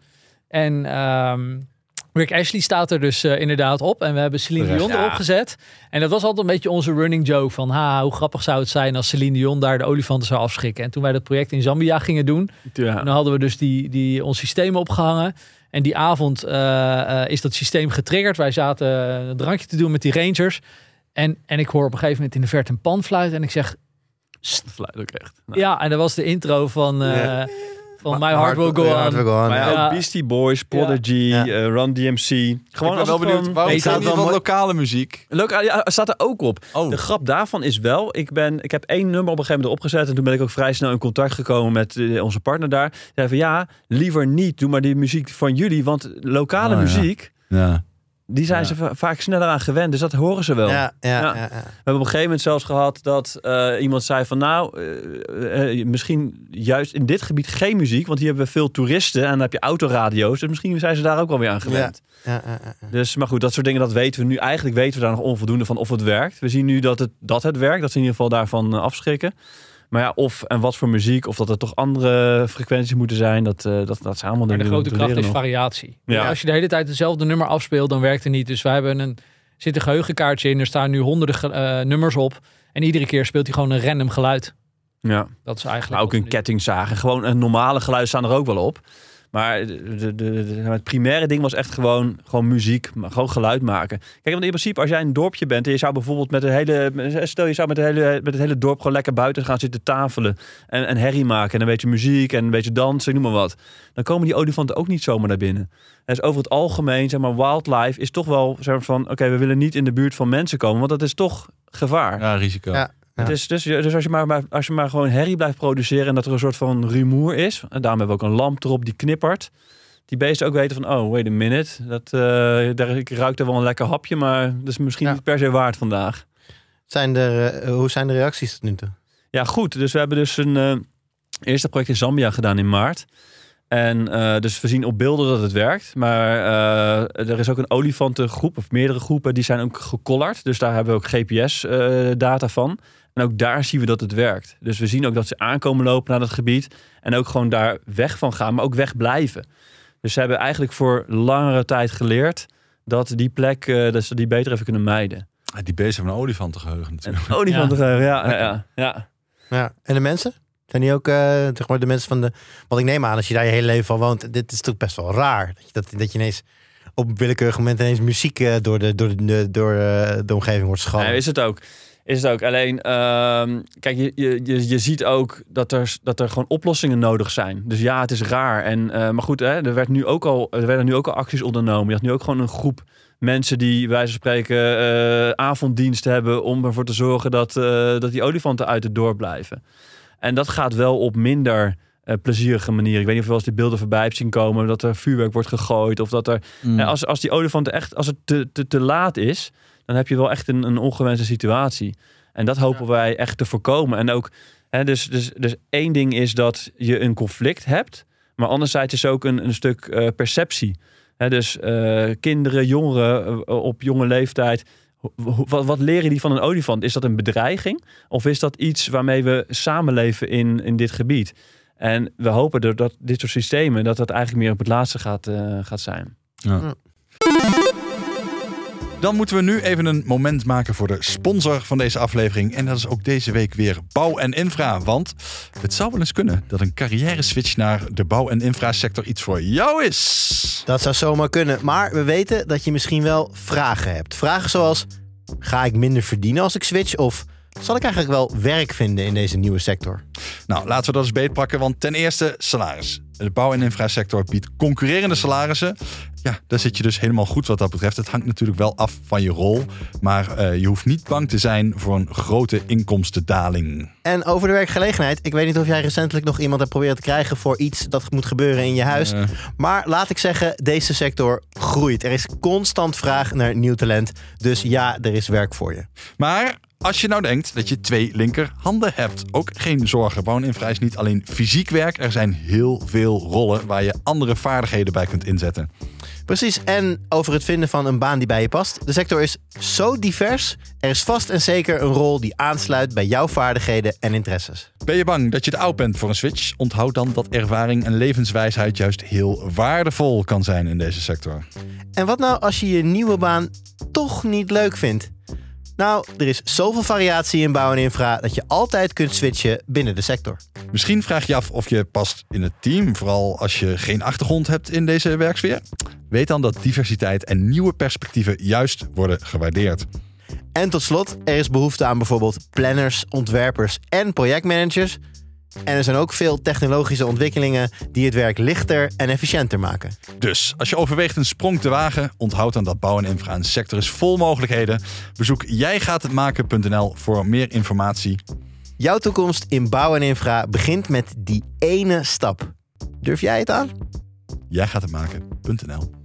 En Rick Ashley staat er dus inderdaad op. En we hebben Celine Dion erop gezet. En dat was altijd een beetje onze running joke. Van hoe grappig zou het zijn als Celine Dion daar de olifanten zou afschrikken. En toen wij dat project in Zambia gingen doen. Dan hadden we dus ons systeem opgehangen. En die avond is dat systeem getriggerd. Wij zaten een drankje te doen met die rangers. En ik hoor op een gegeven moment in de verte een pan fluiten. En ik zeg... Fluit ook echt. Nou. Ja, en dat was de intro van... Van My Heart Will Go On. Maar ook Beastie Boys, Prodigy, Run DMC. Gewoon wel benieuwd. Waarom staat niet wat lokale muziek? Staat er ook op. Oh. De grap daarvan is wel, ik heb 1 nummer op een gegeven moment opgezet. En toen ben ik ook vrij snel in contact gekomen met onze partner daar. Zei van liever niet. Doe maar die muziek van jullie. Want lokale muziek... Ja. Die zijn ze vaak sneller aan gewend. Dus dat horen ze wel. Ja. We hebben op een gegeven moment zelfs gehad dat iemand zei van misschien juist in dit gebied geen muziek. Want hier hebben we veel toeristen en dan heb je autoradio's. Dus misschien zijn ze daar ook wel weer aan gewend. Ja. Dus, maar goed, dat soort dingen, dat weten we nu. Eigenlijk weten we daar nog onvoldoende van of het werkt. We zien nu dat het werkt. Dat ze in ieder geval daarvan afschrikken. Maar ja, of en wat voor muziek, of dat er toch andere frequenties moeten zijn, dat zijn allemaal dingen. De grote kracht is variatie. Ja. Als je de hele tijd hetzelfde nummer afspeelt, dan werkt het niet. Dus wij hebben zit een geheugenkaartje in, er staan nu honderden nummers op. En iedere keer speelt hij gewoon een random geluid. Ja. Dat is eigenlijk. Maar ook een kettingzaag. Gewoon een normale geluid staan er ook wel op. Maar het primaire ding was echt gewoon muziek, maar gewoon geluid maken. Kijk, want in principe als jij een dorpje bent en je zou bijvoorbeeld met het hele dorp gewoon lekker buiten gaan zitten tafelen en herrie maken en een beetje muziek en een beetje dansen, noem maar wat. Dan komen die olifanten ook niet zomaar naar binnen. Dus over het algemeen, wildlife is toch wel van, oké, we willen niet in de buurt van mensen komen, want dat is toch gevaar. Ja, risico. Ja. Ja. Dus als je maar gewoon herrie blijft produceren en dat er een soort van rumoer is. En daarom hebben we ook een lamp erop die knippert. Die beesten ook weten van, wait a minute. Ik ruik er wel een lekker hapje, maar dat is misschien niet per se waard vandaag. Hoe zijn de reacties tot nu toe? Ja, goed. Dus we hebben dus een eerste project in Zambia gedaan in maart. En dus we zien op beelden dat het werkt. Maar er is ook een olifantengroep, of meerdere groepen, die zijn ook gecollard. Dus daar hebben we ook GPS-data van. En ook daar zien we dat het werkt. Dus we zien ook dat ze aankomen lopen naar dat gebied. En ook gewoon daar weg van gaan, maar ook weg blijven. Dus ze hebben eigenlijk voor langere tijd geleerd dat die plek, dat ze die beter even kunnen mijden. Die beesten van een olifantengeheugen natuurlijk. Olifantengeheugen, ja. En de mensen? Zijn die ook de mensen van de... Want ik neem aan, als je daar je hele leven van woont, dit is toch best wel raar. Dat je ineens op een willekeurig moment ineens muziek door de omgeving wordt schallen. Ja, is het ook. Alleen, kijk, je ziet ook dat er gewoon oplossingen nodig zijn. Dus ja, het is raar. Maar goed, er werden nu ook al acties ondernomen. Je had nu ook gewoon een groep mensen die, bij wijze van spreken, avonddienst hebben om ervoor te zorgen dat die olifanten uit het dorp blijven. En dat gaat wel op minder plezierige manier. Ik weet niet of je wel eens die beelden voorbij hebt zien komen, dat er vuurwerk wordt gegooid of dat er... Als die olifant echt, als het te laat is, dan heb je wel echt een ongewenste situatie. En dat hopen wij echt te voorkomen. En ook, dus één ding is dat je een conflict hebt, maar anderzijds is ook een stuk perceptie. Dus kinderen, jongeren op jonge leeftijd, wat leren die van een olifant? Is dat een bedreiging? Of is dat iets waarmee we samenleven in dit gebied? En we hopen dat dit soort systemen, dat eigenlijk meer op het laatste gaat zijn. Ja. Dan moeten we nu even een moment maken voor de sponsor van deze aflevering. En dat is ook deze week weer Bouw en Infra. Want het zou wel eens kunnen dat een carrière-switch naar de bouw- en infrasector iets voor jou is. Dat zou zomaar kunnen. Maar we weten dat je misschien wel vragen hebt. Vragen zoals, ga ik minder verdienen als ik switch? Of zal ik eigenlijk wel werk vinden in deze nieuwe sector? Nou, laten we dat eens beetpakken. Want ten eerste salaris. De bouw- en infrasector biedt concurrerende salarissen. Ja, daar zit je dus helemaal goed wat dat betreft. Het hangt natuurlijk wel af van je rol. Maar je hoeft niet bang te zijn voor een grote inkomstendaling. En over de werkgelegenheid. Ik weet niet of jij recentelijk nog iemand hebt proberen te krijgen voor iets dat moet gebeuren in je huis. Maar laat ik zeggen, deze sector groeit. Er is constant vraag naar nieuw talent. Dus ja, er is werk voor je. Maar als je nou denkt dat je 2 linkerhanden hebt, ook geen zorgen. Bouw en infra is niet alleen fysiek werk. Er zijn heel veel rollen waar je andere vaardigheden bij kunt inzetten. Precies, en over het vinden van een baan die bij je past. De sector is zo divers. Er is vast en zeker een rol die aansluit bij jouw vaardigheden en interesses. Ben je bang dat je te oud bent voor een switch? Onthoud dan dat ervaring en levenswijsheid juist heel waardevol kan zijn in deze sector. En wat nou als je je nieuwe baan toch niet leuk vindt? Nou, er is zoveel variatie in bouw en infra dat je altijd kunt switchen binnen de sector. Misschien vraag je af of je past in het team, vooral als je geen achtergrond hebt in deze werksfeer. Weet dan dat diversiteit en nieuwe perspectieven juist worden gewaardeerd. En tot slot, er is behoefte aan bijvoorbeeld planners, ontwerpers en projectmanagers. En er zijn ook veel technologische ontwikkelingen die het werk lichter en efficiënter maken. Dus als je overweegt een sprong te wagen, onthoud dan dat bouw en infra een sector is vol mogelijkheden. Bezoek jijgaathetmaken.nl voor meer informatie. Jouw toekomst in bouw en infra begint met die ene stap. Durf jij het aan? Jijgaathetmaken.nl.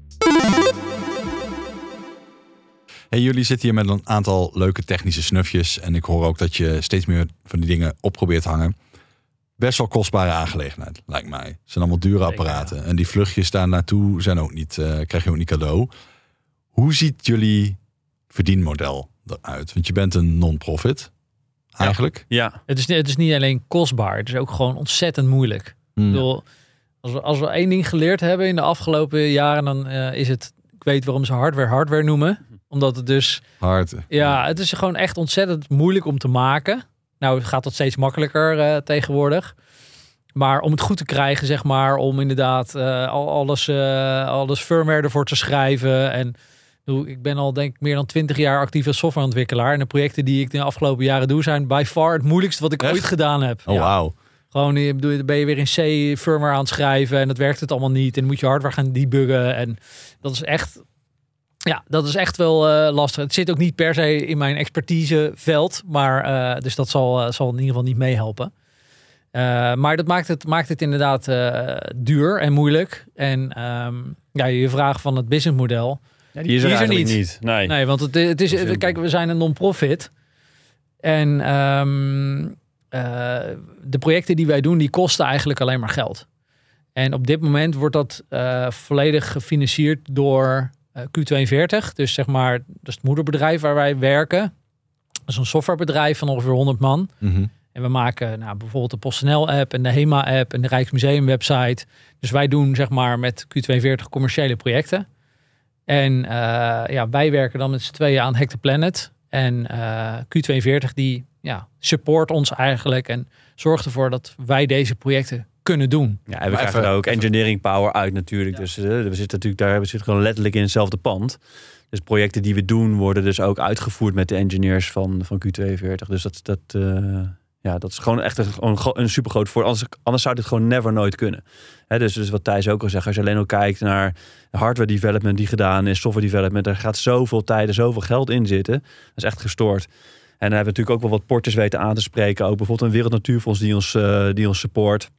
Hey, jullie zitten hier met een aantal leuke technische snufjes. En ik hoor ook dat je steeds meer van die dingen op probeert te hangen. Best wel kostbare aangelegenheid, lijkt mij. Het zijn allemaal dure apparaten. Ja. En die vluchtjes daar naartoe zijn ook niet, krijg je ook niet cadeau. Hoe ziet jullie verdienmodel eruit? Want je bent een non-profit, eigenlijk. Ja. Het is niet alleen kostbaar, het is ook gewoon ontzettend moeilijk. Ik bedoel, als we één ding geleerd hebben in de afgelopen jaren, dan is het, ik weet waarom ze hardware noemen. Omdat het dus... het is gewoon echt ontzettend moeilijk om te maken. Nou gaat dat steeds makkelijker tegenwoordig. Maar om het goed te krijgen, zeg maar, om inderdaad alles firmware ervoor te schrijven. En ik ben al denk ik meer dan 20 jaar actief als softwareontwikkelaar. En de projecten die ik de afgelopen jaren doe zijn by far het moeilijkste wat ik ooit gedaan heb. Oh, wauw. Gewoon, ben je weer in C firmware aan het schrijven en dat werkt het allemaal niet. En dan moet je hardware gaan debuggen. En dat is echt... Ja, dat is echt wel lastig. Het zit ook niet per se in mijn expertiseveld, maar dus dat zal in ieder geval niet meehelpen. Maar dat maakt het inderdaad duur en moeilijk. En je vraag van het businessmodel, ja, die is er niet. Nee, want het is kijk, we zijn een non-profit. En de projecten die wij doen, die kosten eigenlijk alleen maar geld. En op dit moment wordt dat volledig gefinancierd door Q42, dus zeg maar, dat is het moederbedrijf waar wij werken. Dat is een softwarebedrijf van ongeveer 100 man. Mm-hmm. En we maken bijvoorbeeld de PostNL-app en de HEMA-app en de Rijksmuseum-website. Dus wij doen zeg maar met Q42 commerciële projecten. En wij werken dan met z'n tweeën aan Hack the Planet. En Q42 die support ons eigenlijk en zorgt ervoor dat wij deze projecten kunnen doen. Ja, en we krijgen er ook engineering power uit natuurlijk. Ja. Dus we zitten natuurlijk daar, we zitten gewoon letterlijk in hetzelfde pand. Dus projecten die we doen worden dus ook uitgevoerd met de engineers van Q42. Dus dat is gewoon echt een supergroot voordeel. Anders zou dit gewoon nooit kunnen. Dus wat Thijs ook al zegt, als je alleen al kijkt naar hardware development die gedaan is, software development, daar gaat zoveel tijd en zoveel geld in zitten. Dat is echt gestoord. En dan hebben we natuurlijk ook wel wat porters weten aan te spreken. Ook bijvoorbeeld een Wereld Natuurfonds die ons support.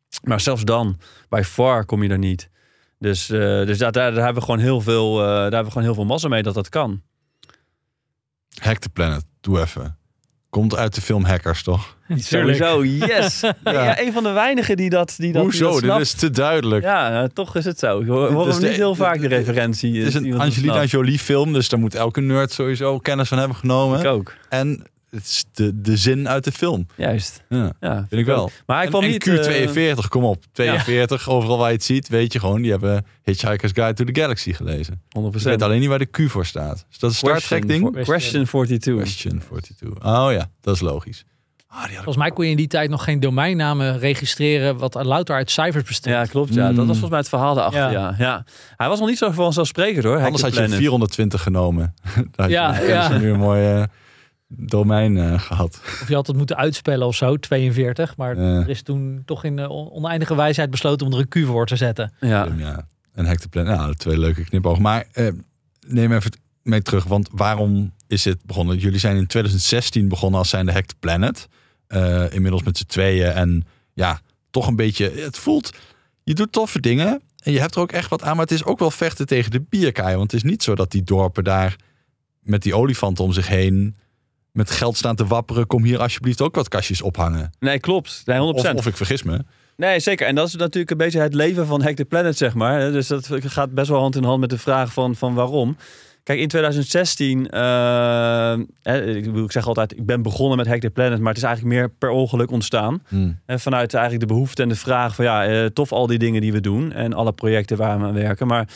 Maar zelfs dan, by far kom je er niet. Dus daar hebben we gewoon heel veel massa mee dat kan. Hack the Planet, doe even. Komt uit de film Hackers, toch? Sowieso, yes. Ja, een van de weinigen die dat Hoezo? Dit is te duidelijk. Ja, toch is het zo. We horen niet heel vaak de referentie. Het is een Angelina Jolie film, dus daar moet elke nerd sowieso kennis van hebben genomen. Ik ook. En het is de zin uit de film. Juist. Ja, vind ik wel. Maar ik kwam niet... Q42, kom op. 42, overal waar je het ziet, weet je gewoon. Die hebben Hitchhiker's Guide to the Galaxy gelezen. 100%. Ik weet alleen niet waar de Q voor staat. Is dat een Star Trek ding? Question 42. Question 42. Oh ja, dat is logisch. Volgens mij kon je in die tijd nog geen domeinnamen registreren wat louter uit cijfers bestond. Ja, klopt. Ja. Dat was volgens mij het verhaal daarachter. Ja. Hij was nog niet zo vanzelfsprekend hoor. Anders had je 420 genomen. Je nu een mooie domein gehad. Of je had het moeten uitspellen of zo, 42. Maar er is toen toch in oneindige wijsheid besloten om er een Q voor te zetten. Ja. En Hack the Planet. Nou, 2 leuke knipogen. Maar neem even mee terug. Want waarom is dit begonnen? Jullie zijn in 2016 begonnen als zijnde Hack the Planet. Inmiddels met z'n tweeën. En ja, toch een beetje... Het voelt... Je doet toffe dingen. En je hebt er ook echt wat aan. Maar het is ook wel vechten tegen de bierkaai. Want het is niet zo dat die dorpen daar met die olifanten om zich heen met geld staan te wapperen. Kom hier alsjeblieft ook wat kastjes ophangen. Nee, klopt. Nee, 100%. Of ik vergis me. Nee, zeker. En dat is natuurlijk een beetje het leven van Hack the Planet, zeg maar. Dus dat gaat best wel hand in hand met de vraag van waarom. Kijk, in 2016, ik zeg altijd, ik ben begonnen met Hack the Planet, maar het is eigenlijk meer per ongeluk ontstaan. En vanuit eigenlijk de behoefte en de vraag van tof al die dingen die we doen en alle projecten waar we aan werken. Maar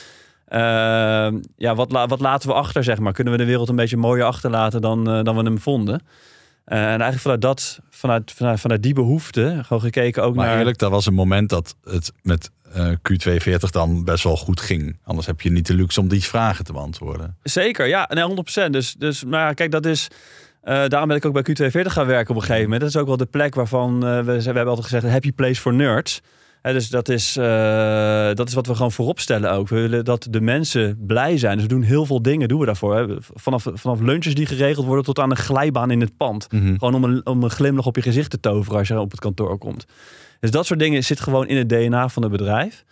wat laten we achter, zeg maar? Kunnen we de wereld een beetje mooier achterlaten dan we hem vonden? En eigenlijk vanuit die behoefte, gewoon gekeken ook maar naar... eerlijk, dat was een moment dat het met Q42 dan best wel goed ging. Anders heb je niet de luxe om die vragen te beantwoorden. Zeker, ja, 100%. Dus maar kijk, dat is... daarom ben ik ook bij Q42 gaan werken op een gegeven moment. Dat is ook wel de plek waarvan we hebben altijd gezegd... happy place for nerds. Dus dat is wat we gewoon voorop stellen ook. We willen dat de mensen blij zijn. Dus we doen heel veel dingen, doen we daarvoor. Hè. Vanaf lunches die geregeld worden tot aan een glijbaan in het pand. Gewoon om een glimlach op je gezicht te toveren als je op het kantoor komt. Dus dat soort dingen zit gewoon in het DNA van het bedrijf.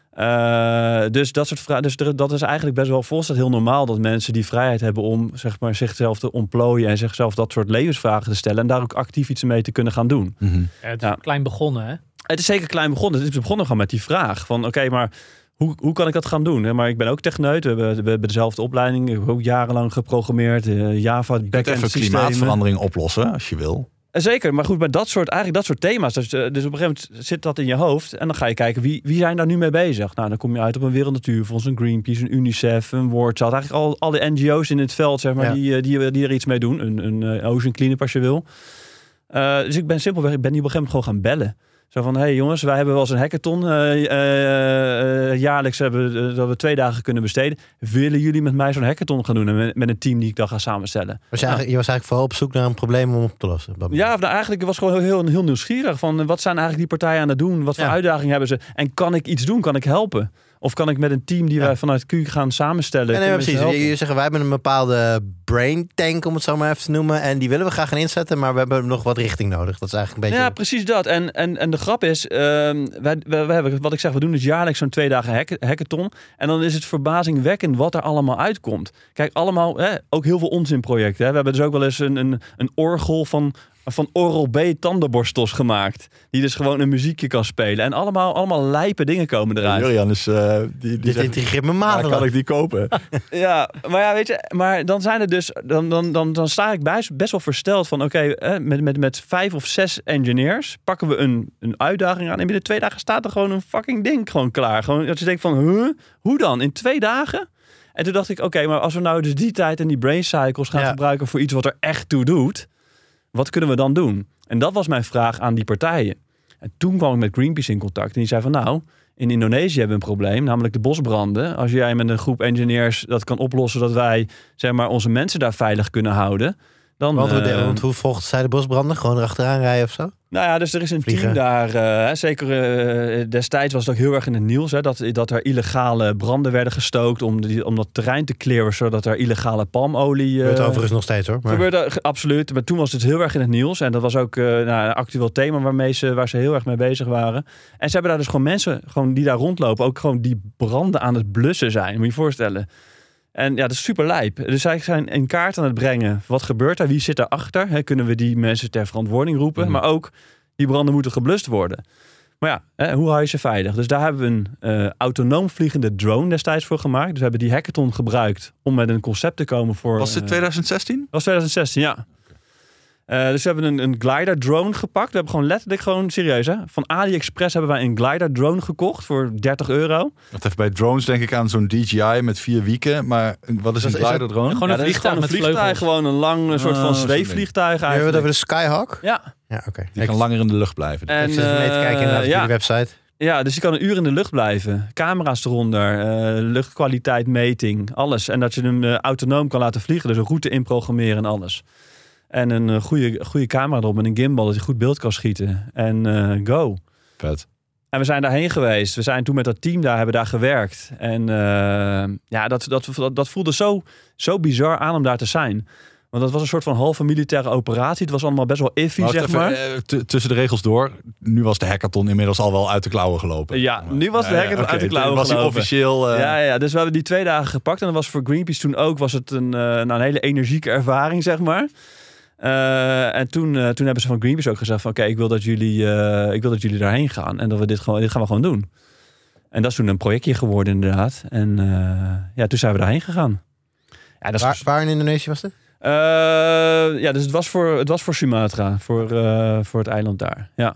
Dus dat soort vragen. Dus dat is eigenlijk best wel volgens heel normaal dat mensen die vrijheid hebben om zeg maar zichzelf te ontplooien en zichzelf dat soort levensvragen te stellen en daar ook actief iets mee te kunnen gaan doen. Ja, het is klein begonnen, hè? Het is zeker klein begonnen. Het is begonnen gewoon met die vraag van oké, maar hoe kan ik dat gaan doen? Maar ik ben ook techneut. We hebben dezelfde opleiding. Ik heb ook jarenlang geprogrammeerd. Java, backend systemen. Even klimaatverandering oplossen als je wil. Zeker, maar goed, bij dat soort thema's. Dus op een gegeven moment zit dat in je hoofd. En dan ga je kijken, wie zijn daar nu mee bezig? Nou, dan kom je uit op een Wereld Natuurfonds, een Greenpeace, een UNICEF, een WordCloud. Eigenlijk al de NGO's in het veld, zeg maar, die er iets mee doen. Een Ocean Cleanup als je wil. Dus ik ben die op een gegeven moment gewoon gaan bellen. Zo van, hey jongens, wij hebben wel eens een hackathon. Jaarlijks hebben dat we 2 dagen kunnen besteden. Willen jullie met mij zo'n hackathon gaan doen? En met een team die ik dan ga samenstellen. Je was eigenlijk vooral op zoek naar een probleem om op te lossen. Ja, eigenlijk was gewoon heel nieuwsgierig. Van wat zijn eigenlijk die partijen aan het doen? Wat voor uitdagingen hebben ze? En kan ik iets doen? Kan ik helpen? Of kan ik met een team die wij vanuit Q gaan samenstellen? Nee, precies. Je zegt, wij hebben een bepaalde brain tank, om het zo maar even te noemen. En die willen we graag gaan inzetten, maar we hebben nog wat richting nodig. Dat is eigenlijk een beetje... Ja, precies dat. En de grap is, we hebben, wat ik zeg, we doen dus jaarlijks zo'n 2 dagen hackathon. En dan is het verbazingwekkend wat er allemaal uitkomt. Kijk, allemaal, ook heel veel onzinprojecten. We hebben dus ook wel eens een orgel van Oral-B tandenborstels gemaakt. Die dus gewoon een muziekje kan spelen. En allemaal lijpe dingen komen eruit. Jurian is... Dit intrigeert me maandelijk. Kan ik die kopen? Ja, maar weet je... Maar dan zijn er dus... Dan sta ik best wel versteld van... Oké, met 5 of 6 engineers... pakken we een uitdaging aan. En binnen 2 dagen staat er gewoon een fucking ding gewoon klaar. Gewoon dat je denkt van... Hoe dan? In 2 dagen? En toen dacht ik... Oké, maar als we nou dus die tijd en die brain cycles gaan gebruiken... voor iets wat er echt toe doet... Wat kunnen we dan doen? En dat was mijn vraag aan die partijen. En toen kwam ik met Greenpeace in contact. En die zei van nou, in Indonesië hebben we een probleem. Namelijk de bosbranden. Als jij met een groep engineers dat kan oplossen... dat wij zeg maar onze mensen daar veilig kunnen houden... Want hoe volgt zij de bosbranden? Gewoon erachteraan rijden of zo? Nou ja, dus er is een team daar. Zeker destijds was het ook heel erg in het nieuws. Dat er illegale branden werden gestookt om dat terrein te clearen. Zodat er illegale palmolie... gebeurt overigens nog steeds hoor. Maar... Gebeurde heel Maar toen was het heel erg in het nieuws. En dat was ook een actueel thema waar ze heel erg mee bezig waren. En ze hebben daar dus gewoon mensen die daar rondlopen. Ook gewoon die branden aan het blussen zijn. Moet je je voorstellen. En ja, dat is super lijp. Dus zij zijn in kaart aan het brengen. Wat gebeurt er? Wie zit daarachter? Kunnen we die mensen ter verantwoording roepen? Mm-hmm. Maar ook, die branden moeten geblust worden. Maar ja, hoe hou je ze veilig? Dus daar hebben we een autonoom vliegende drone destijds voor gemaakt. Dus we hebben die hackathon gebruikt om met een concept te komen voor... Was dit 2016? Dat was 2016, ja. Dus we hebben een glider drone gepakt. We hebben gewoon letterlijk serieus van AliExpress hebben wij een glider drone gekocht voor €30. Wat even bij drones denk ik aan zo'n DJI met 4 wieken. Maar wat is een glider drone? Gewoon een vliegtuig met vleugels. Gewoon een lang soort van zweefvliegtuig eigenlijk. Hebben we het over de Skyhawk? Ja. Oké. Die kan langer in de lucht blijven. En ik zit mee te kijken naar de website. Ja, dus je kan 1 uur in de lucht blijven. Camera's eronder, luchtkwaliteit, meting, alles. En dat je hem autonoom kan laten vliegen. Dus een route inprogrammeren en alles. En een goede camera erop met een gimbal dat je goed beeld kan schieten. En go. Vet. En we zijn daarheen geweest. We zijn toen met dat team hebben daar gewerkt. En dat voelde zo bizar aan om daar te zijn. Want dat was een soort van halve militaire operatie. Het was allemaal best wel iffy, zeg maar. Tussen de regels door. Nu was de hackathon inmiddels al wel uit de klauwen gelopen. Ja, nu was de hackathon uit de klauwen gelopen. Was officieel... Ja, dus we hebben die 2 dagen gepakt. En dat was voor Greenpeace toen ook een hele energieke ervaring, zeg maar. En toen hebben ze van Greenpeace ook gezegd van... Oké, ik wil dat jullie daarheen gaan. En dat we dit gaan we gewoon doen. En dat is toen een projectje geworden inderdaad. En toen zijn we daarheen gegaan. Ja, dat is waar in Indonesië was dit? Dus het was voor Sumatra. Voor het eiland daar. Ja.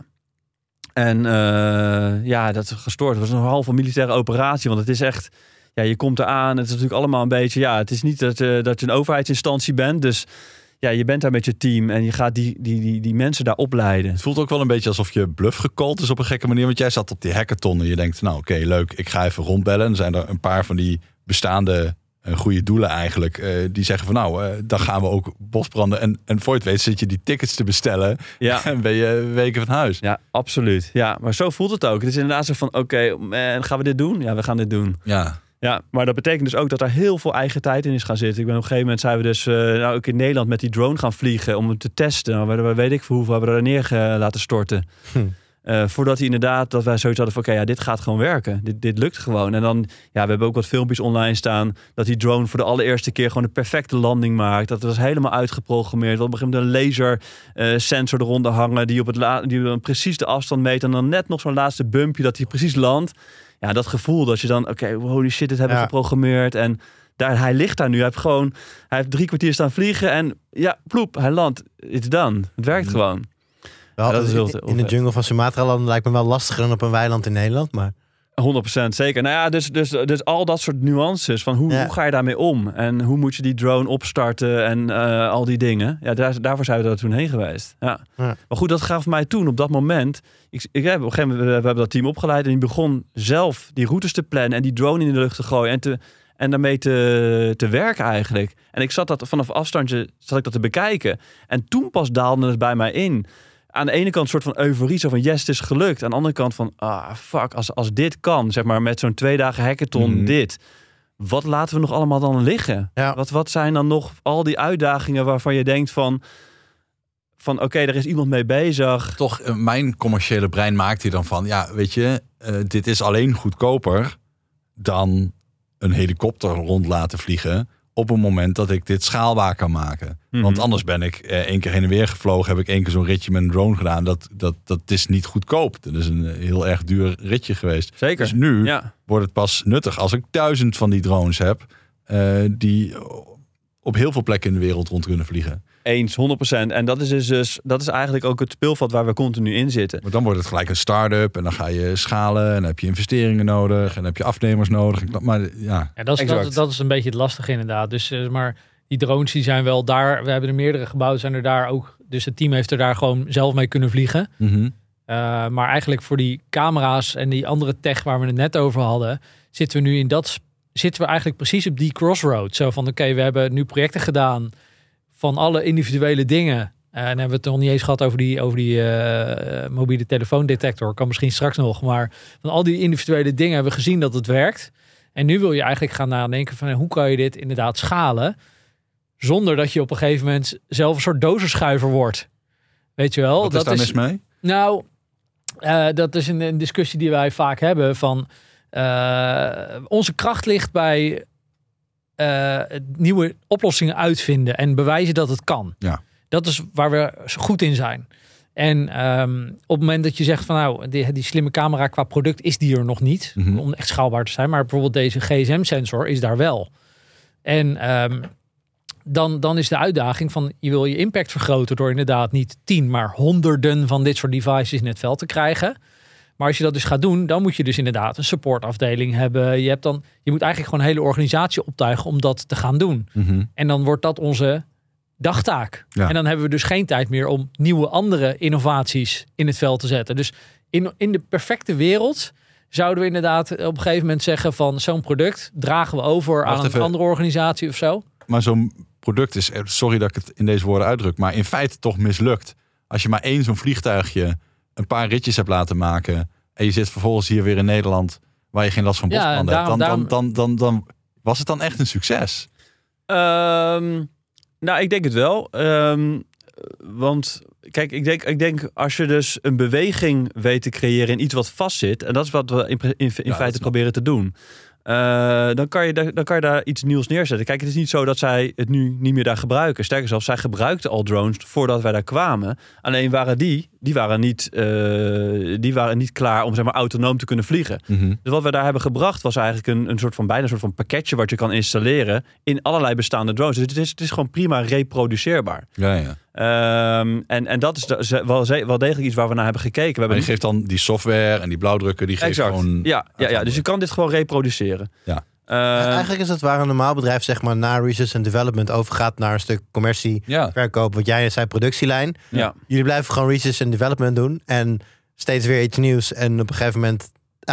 En dat is gestoord. Het was een halve militaire operatie. Want het is echt... Ja, je komt eraan. Het is natuurlijk allemaal een beetje... Ja, het is niet dat je een overheidsinstantie bent. Dus... Ja, je bent daar met je team en je gaat die mensen daar opleiden. Het voelt ook wel een beetje alsof je bluff gecallt is op een gekke manier. Want jij zat op die hackathon en je denkt, nou oké, leuk, ik ga even rondbellen. En dan zijn er een paar van die bestaande goede doelen eigenlijk. Die zeggen van dan gaan we ook bosbranden. En voor je het weet zit je die tickets te bestellen. Ja. En ben je weken van huis. Ja, absoluut. Ja, maar zo voelt het ook. Het is inderdaad zo van, oké, gaan we dit doen? Ja, we gaan dit doen. Ja, maar dat betekent dus ook dat er heel veel eigen tijd in is gaan zitten. Op een gegeven moment zijn we dus ook in Nederland met die drone gaan vliegen om hem te testen. Nou, weet ik veel hoeveel we er neer laten storten. Voordat hij inderdaad, dat wij zoiets hadden van oké, dit gaat gewoon werken. Dit lukt gewoon. En dan, we hebben ook wat filmpjes online staan dat die drone voor de allereerste keer gewoon de perfecte landing maakt. Dat was helemaal uitgeprogrammeerd. Op een gegeven moment een laser sensor eronder hangen die precies de afstand meet. En dan net nog zo'n laatste bumpje dat hij precies landt. Ja, dat gevoel dat je dan, holy shit, dit hebben we geprogrammeerd. En hij ligt daar nu. Hij heeft 3 kwartier staan vliegen en ploep, hij landt. It's done. Het werkt gewoon. Wel, dat is in de jungle van Sumatra lijkt me wel lastiger dan op een weiland in Nederland, maar... 100% zeker. Nou ja, dus al dat soort nuances van hoe ga je daarmee om? En hoe moet je die drone opstarten en al die dingen. Ja, daarvoor zijn we er toen heen geweest. Ja. Maar goed, dat gaf mij toen op dat moment... Op een gegeven moment, we hebben dat team opgeleid en die begon zelf die routes te plannen en die drone in de lucht te gooien en daarmee te werken eigenlijk. En ik zat dat vanaf afstandje te bekijken. En toen pas daalde het bij mij in. Aan de ene kant een soort van euforie, zo van yes, het is gelukt. Aan de andere kant van, fuck, als dit kan, zeg maar met zo'n 2 dagen hackathon, dit. Wat laten we nog allemaal dan liggen? Ja. Wat zijn dan nog al die uitdagingen waarvan je denkt van oké, er is iemand mee bezig. Toch, mijn commerciële brein maakt hier dan van, ja, weet je, dit is alleen goedkoper dan een helikopter rond laten vliegen op een moment dat ik dit schaalbaar kan maken. Want anders ben ik 1 keer heen en weer gevlogen, heb ik 1 keer zo'n ritje met een drone gedaan. Dat is niet goedkoop. Dat is een heel erg duur ritje geweest. Zeker. Dus nu wordt het pas nuttig als ik 1000 van die drones heb die op heel veel plekken in de wereld rond kunnen vliegen. Eens, 100%. En dat is eigenlijk ook het speelveld waar we continu in zitten. Maar dan wordt het gelijk een start-up en dan ga je schalen en dan heb je investeringen nodig en dan heb je afnemers nodig. Maar dat is een beetje het lastige inderdaad. Dus maar die drones die zijn wel daar. We hebben er meerdere gebouwd, zijn er daar ook. Dus het team heeft er daar gewoon zelf mee kunnen vliegen. Maar eigenlijk voor die camera's en die andere tech waar we het net over hadden, zitten we eigenlijk precies op die crossroad. Zo van oké, we hebben nu projecten gedaan van alle individuele dingen. En dan hebben we het nog niet eens gehad over die mobiele telefoondetector. Kan misschien straks nog. Maar van al die individuele dingen hebben we gezien dat het werkt. En nu wil je eigenlijk gaan nadenken van hoe kan je dit inderdaad schalen. Zonder dat je op een gegeven moment zelf een soort dozenschuiver wordt. Weet je wel? Wat is daar mis mee? Nou, dat is een discussie die wij vaak hebben van onze kracht ligt bij nieuwe oplossingen uitvinden en bewijzen dat het kan. Ja. Dat is waar we goed in zijn. En op het moment dat je zegt van nou, die slimme camera qua product is die er nog niet. Mm-hmm. Om echt schaalbaar te zijn. Maar bijvoorbeeld deze GSM-sensor is daar wel. En dan is de uitdaging van je wil je impact vergroten door inderdaad niet 10, maar honderden van dit soort devices in het veld te krijgen. Maar als je dat dus gaat doen, dan moet je dus inderdaad een supportafdeling hebben. Je moet eigenlijk gewoon een hele organisatie optuigen om dat te gaan doen. Mm-hmm. En dan wordt dat onze dagtaak. Ja. En dan hebben we dus geen tijd meer om nieuwe andere innovaties in het veld te zetten. Dus in de perfecte wereld zouden we inderdaad op een gegeven moment zeggen van zo'n product dragen we over aan een andere organisatie of zo. Maar zo'n product is, sorry dat ik het in deze woorden uitdruk, maar in feite toch mislukt. Als je maar één zo'n vliegtuigje een paar ritjes hebt laten maken en je zit vervolgens hier weer in Nederland waar je geen last van bosbranden hebt, dan was het dan echt een succes? Nou, ik denk het wel. Want kijk, ik denk als je dus een beweging weet te creëren in iets wat vastzit, en dat is wat we in feite proberen te doen. Dan kan je daar iets nieuws neerzetten. Kijk, het is niet zo dat zij het nu niet meer daar gebruiken. Sterker zelfs, zij gebruikten al drones voordat wij daar kwamen. Alleen waren die waren niet klaar om zeg maar autonoom te kunnen vliegen. Mm-hmm. Dus wat we daar hebben gebracht was eigenlijk een soort van pakketje wat je kan installeren in allerlei bestaande drones. Dus het is gewoon prima reproduceerbaar. Ja. En dat is wel degelijk iets waar we naar hebben gekeken. Je geeft dan die software en die blauwdrukken, die geeft gewoon... Ja, dus je kan dit gewoon reproduceren. Ja. Eigenlijk is het waar een normaal bedrijf zeg maar na research en development overgaat naar een stuk commercie, verkoop. Wat jij net zei, productielijn. Ja. Jullie blijven gewoon research en development doen en steeds weer iets nieuws. En op een gegeven moment,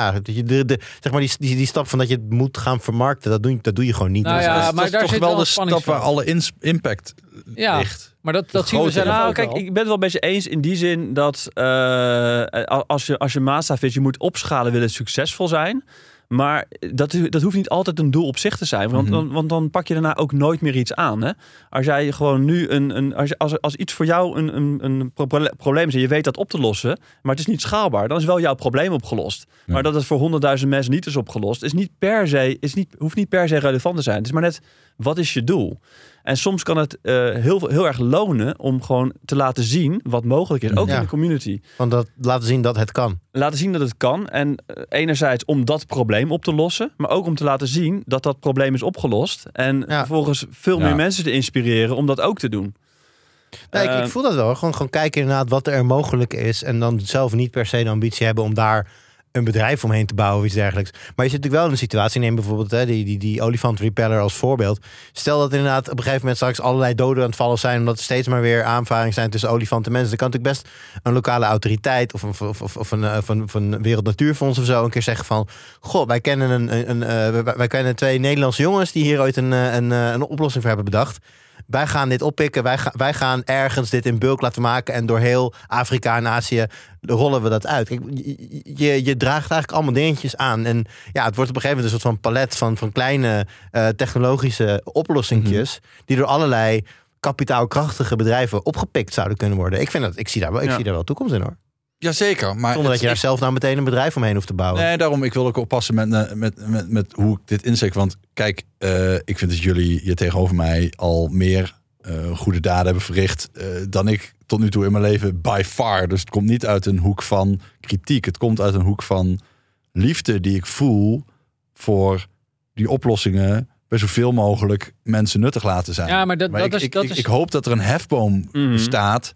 zeg maar die stap van dat je het moet gaan vermarkten, dat doe je gewoon niet. Nou maar dat is toch wel de stap waar alle impact ligt. Maar dat zien we zelf ook kijk, ik ben het wel een beetje eens in die zin dat als je maatstaf is, je moet opschalen, wil het succesvol zijn. Maar dat hoeft niet altijd een doel op zich te zijn. Want dan pak je daarna ook nooit meer iets aan. Hè? Als jij gewoon nu als iets voor jou een probleem is en je weet dat op te lossen, maar het is niet schaalbaar, dan is wel jouw probleem opgelost. Ja. Maar dat het voor 100.000 mensen niet is opgelost, hoeft niet per se relevant te zijn. Het is maar net, wat is je doel? En soms kan het heel erg lonen om gewoon te laten zien wat mogelijk is. Ook in de community. Want dat laten zien dat het kan. Laten zien dat het kan. En enerzijds om dat probleem op te lossen. Maar ook om te laten zien dat dat probleem is opgelost. En vervolgens veel meer mensen te inspireren om dat ook te doen. Ik voel dat wel. Gewoon kijken inderdaad wat er mogelijk is. En dan zelf niet per se de ambitie hebben om daar een bedrijf omheen te bouwen of iets dergelijks. Maar je zit natuurlijk wel in een situatie, neem bijvoorbeeld die olifant repeller als voorbeeld. Stel dat inderdaad op een gegeven moment straks allerlei doden aan het vallen zijn, omdat er steeds maar weer aanvaringen zijn tussen olifanten en mensen. Dan kan natuurlijk best een lokale autoriteit of een Wereld Natuurfonds of zo een keer zeggen van, goh, wij kennen 2 Nederlandse jongens die hier ooit een oplossing voor hebben bedacht. Wij gaan dit oppikken, wij gaan ergens dit in bulk laten maken en door heel Afrika en Azië rollen we dat uit. Kijk, je draagt eigenlijk allemaal dingetjes aan. En ja, het wordt op een gegeven moment een soort van palet van kleine technologische oplossingjes die door allerlei kapitaalkrachtige bedrijven opgepikt zouden kunnen worden. Ik zie daar wel toekomst in, hoor. Jazeker, maar zonder dat je daar zelf nou meteen een bedrijf omheen hoeft te bouwen. Nee, daarom, ik wil ook oppassen met hoe ik dit insteek. Want kijk, ik vind dat jullie hier tegenover mij al meer goede daden hebben verricht dan ik tot nu toe in mijn leven, by far. Dus het komt niet uit een hoek van kritiek. Het komt uit een hoek van liefde die ik voel voor die oplossingen bij zoveel mogelijk mensen nuttig laten zijn. Ja, maar dat is... Ik hoop dat er een hefboom bestaat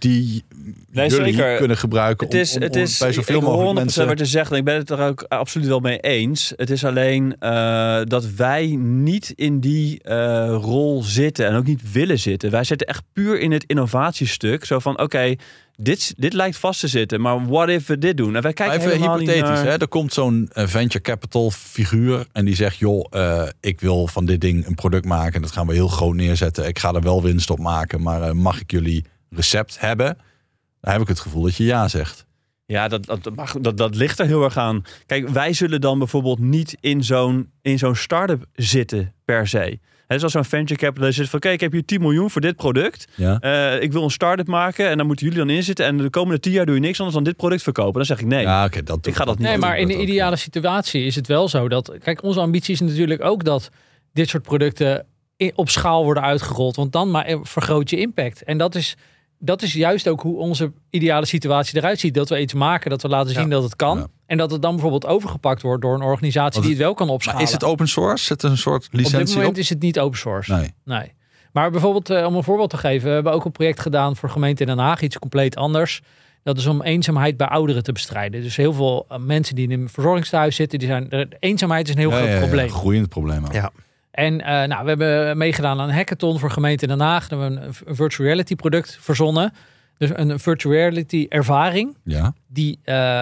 die jullie kunnen gebruiken om bij zoveel mogelijk mensen... wat je zegt, en ik ben het er ook absoluut wel mee eens. Het is alleen dat wij niet in die rol zitten en ook niet willen zitten. Wij zitten echt puur in het innovatiestuk. Zo van, oké, dit lijkt vast te zitten, maar what if we dit doen? En wij kijken even hypothetisch, naar... hè? Er komt zo'n venture capital figuur en die zegt, joh, ik wil van dit ding een product maken. Dat gaan we heel groot neerzetten. Ik ga er wel winst op maken, maar mag ik jullie recept hebben? Dan heb ik het gevoel dat je ja zegt. Ja, dat ligt er heel erg aan. Kijk, wij zullen dan bijvoorbeeld niet in zo'n start-up zitten per se. He, zoals zo'n venture capitalist zit van, oké, ik heb hier 10 miljoen voor dit product. Ja. Ik wil een start-up maken en dan moeten jullie dan inzitten. En de komende 10 jaar doe je niks anders dan dit product verkopen. Dan zeg ik nee. Ja, okay, ik ga dat niet doen. Nee, maar in de ideale situatie is het wel zo dat... Kijk, onze ambitie is natuurlijk ook dat dit soort producten op schaal worden uitgerold. Want dan vergroot je impact. En dat is juist ook hoe onze ideale situatie eruit ziet. Dat we iets maken, dat we laten zien dat het kan. Ja. En dat het dan bijvoorbeeld overgepakt wordt door een organisatie die het wel kan opschalen. Maar is het open source? Zit er een soort licentie op? Op dit moment is het niet open source. Nee. Maar bijvoorbeeld, om een voorbeeld te geven. We hebben ook een project gedaan voor gemeente Den Haag. Iets compleet anders. Dat is om eenzaamheid bij ouderen te bestrijden. Dus heel veel mensen die in een verzorgingstehuis zitten. Eenzaamheid is een heel groot probleem. Een groeiend probleem. Ja. En we hebben meegedaan aan een hackathon voor gemeente Den Haag. We hebben een virtual reality product verzonnen. Dus een virtual reality ervaring. Ja. Die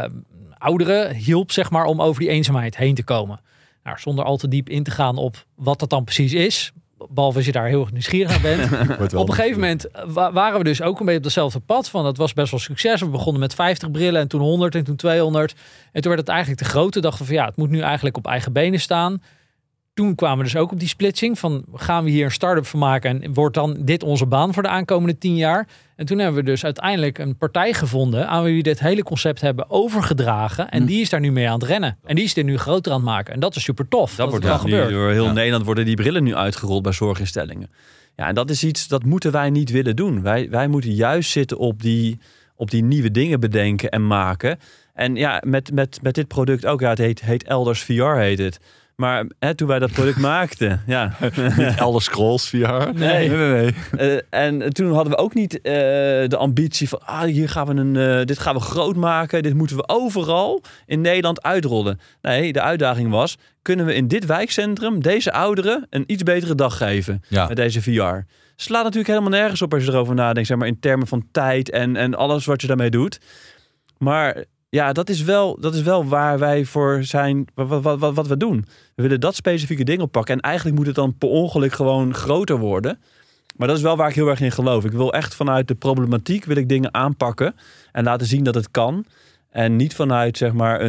ouderen hielp, zeg maar, om over die eenzaamheid heen te komen. Nou, zonder al te diep in te gaan op wat dat dan precies is. Behalve als je daar heel erg nieuwsgierig naar bent. Op een gegeven moment waren we dus ook een beetje op hetzelfde pad. Van, dat was best wel succes. We begonnen met 50 brillen en toen 100 en toen 200. En toen werd het eigenlijk te groot. We dachten van het moet nu eigenlijk op eigen benen staan. Toen kwamen we dus ook op die splitsing van gaan we hier een start-up van maken en wordt dan dit onze baan voor de aankomende 10 jaar. En toen hebben we dus uiteindelijk een partij gevonden aan wie we dit hele concept hebben overgedragen. En die is daar nu mee aan het rennen. En die is dit nu groter aan het maken. En dat is super tof. Dat wordt gebeurd. Door heel Nederland worden die brillen nu uitgerold bij zorginstellingen. Ja, en dat is iets dat moeten wij niet willen doen. Wij moeten juist zitten op die nieuwe dingen bedenken en maken. En ja, met dit product ook. Ja, het heet Elders VR heet het. Maar toen wij dat product maakten... Ja. Niet Elder Scrolls VR. Nee. En toen hadden we ook niet de ambitie van... hier gaan we dit gaan we groot maken. Dit moeten we overal in Nederland uitrollen. Nee, de uitdaging was... kunnen we in dit wijkcentrum deze ouderen een iets betere dag geven met deze VR? Slaat natuurlijk helemaal nergens op als je erover nadenkt. Zeg maar in termen van tijd en alles wat je daarmee doet. Maar... ja, dat is wel waar wij voor zijn, wat we doen. We willen dat specifieke ding oppakken. En eigenlijk moet het dan per ongeluk gewoon groter worden. Maar dat is wel waar ik heel erg in geloof. Ik wil echt vanuit de problematiek wil ik dingen aanpakken. En laten zien dat het kan. En niet vanuit zeg maar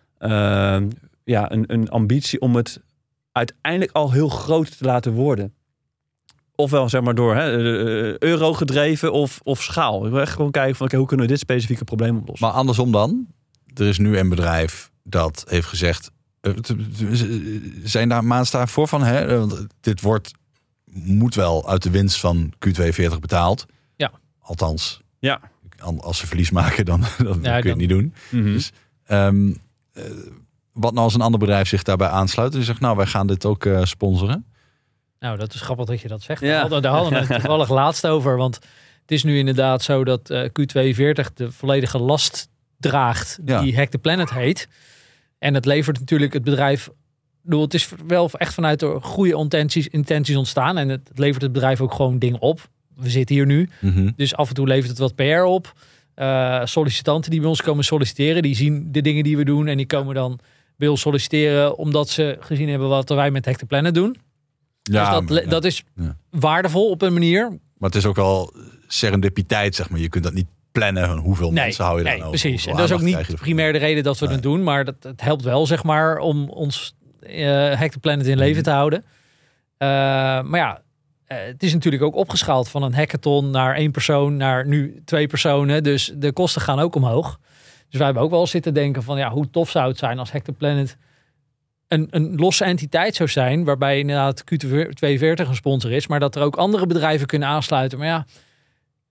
een ambitie om het uiteindelijk al heel groot te laten worden. Ofwel zeg maar door euro gedreven of schaal. Ik wil echt gewoon kijken van hoe kunnen we dit specifieke probleem oplossen. Maar andersom dan. Er is nu een bedrijf dat heeft gezegd... zijn daar maatstaven voor van? Want dit moet wel uit de winst van Q240 betaald. Ja. Althans, als ze verlies maken, dan kun je het niet doen. Mm-hmm. Dus, wat nou als een ander bedrijf zich daarbij aansluit... en zegt, nou, wij gaan dit ook sponsoren... Nou, dat is grappig dat je dat zegt. Ja. Daar hadden we het toevallig laatst over. Want het is nu inderdaad zo dat Q240 de volledige last draagt die Hack the Planet heet. En het levert natuurlijk het bedrijf... het is wel echt vanuit de goede intenties ontstaan. En het levert het bedrijf ook gewoon dingen op. We zitten hier nu. Mm-hmm. Dus af en toe levert het wat PR op. Sollicitanten die bij ons komen solliciteren, die zien de dingen die we doen. En die komen dan bij ons solliciteren omdat ze gezien hebben wat wij met Hack the Planet doen. Ja, dus dat is waardevol op een manier. Maar het is ook wel serendipiteit, zeg maar. Je kunt dat niet plannen van hoeveel mensen hou je dan over. Precies. En dat is ook niet primair de reden dat we het doen. Maar het helpt wel, zeg maar, om ons Hack the Planet in leven te houden. Maar ja, het is natuurlijk ook opgeschaald van een hackathon naar 1 persoon naar nu 2 personen. Dus de kosten gaan ook omhoog. Dus wij hebben ook wel zitten denken van hoe tof zou het zijn als Hack the Planet... Een losse entiteit zou zijn, waarbij inderdaad Q240 een sponsor is, maar dat er ook andere bedrijven kunnen aansluiten. Maar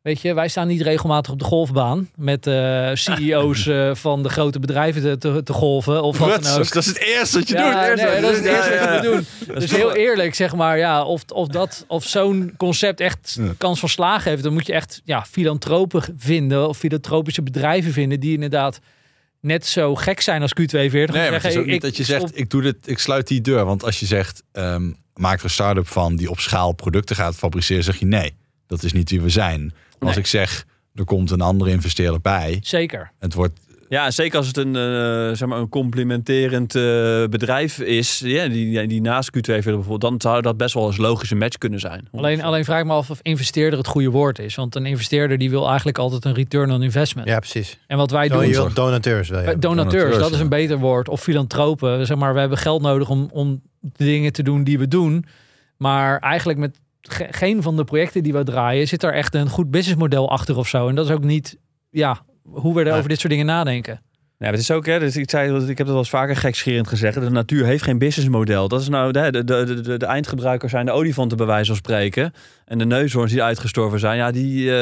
Weet je, wij staan niet regelmatig op de golfbaan met CEO's van de grote bedrijven te golven. Of wat dan ook. Dat is het eerste wat je doet. Nee, dat is het eerste wat je moet doen. Dus heel eerlijk, zeg maar, of zo'n concept echt kans van slagen heeft, dan moet je echt filantropen vinden of filantropische bedrijven vinden die inderdaad net zo gek zijn als Q42. Nee, maar het is ook niet dat je zegt, ik doe dit, ik sluit die deur. Want als je zegt, maak er een start-up van die op schaal producten gaat fabriceren, zeg je nee, dat is niet wie we zijn. Maar als ik zeg, er komt een andere investeerder bij. Zeker. Het wordt... Ja, zeker als het een complementerend bedrijf is, die naast Q42 bijvoorbeeld, dan zou dat best wel eens logische match kunnen zijn. Alleen vraag ik me af of investeerder het goede woord is. Want een investeerder die wil eigenlijk altijd een return on investment. Ja, precies. En wat wij doen... Je wilt donateurs wel. Ja. Donateurs, dat is een beter woord. Of filantropen. Zeg maar, we hebben geld nodig om de dingen te doen die we doen. Maar eigenlijk met geen van de projecten die we draaien zit er echt een goed businessmodel achter of zo. En dat is ook niet... hoe we over dit soort dingen nadenken. Ja, het is ook, dus ik heb het wel eens vaker gekscherend gezegd. De natuur heeft geen businessmodel. Dat is nou de eindgebruikers zijn de olifanten bij wijze van spreken. En de neushoorns die uitgestorven zijn. Ja,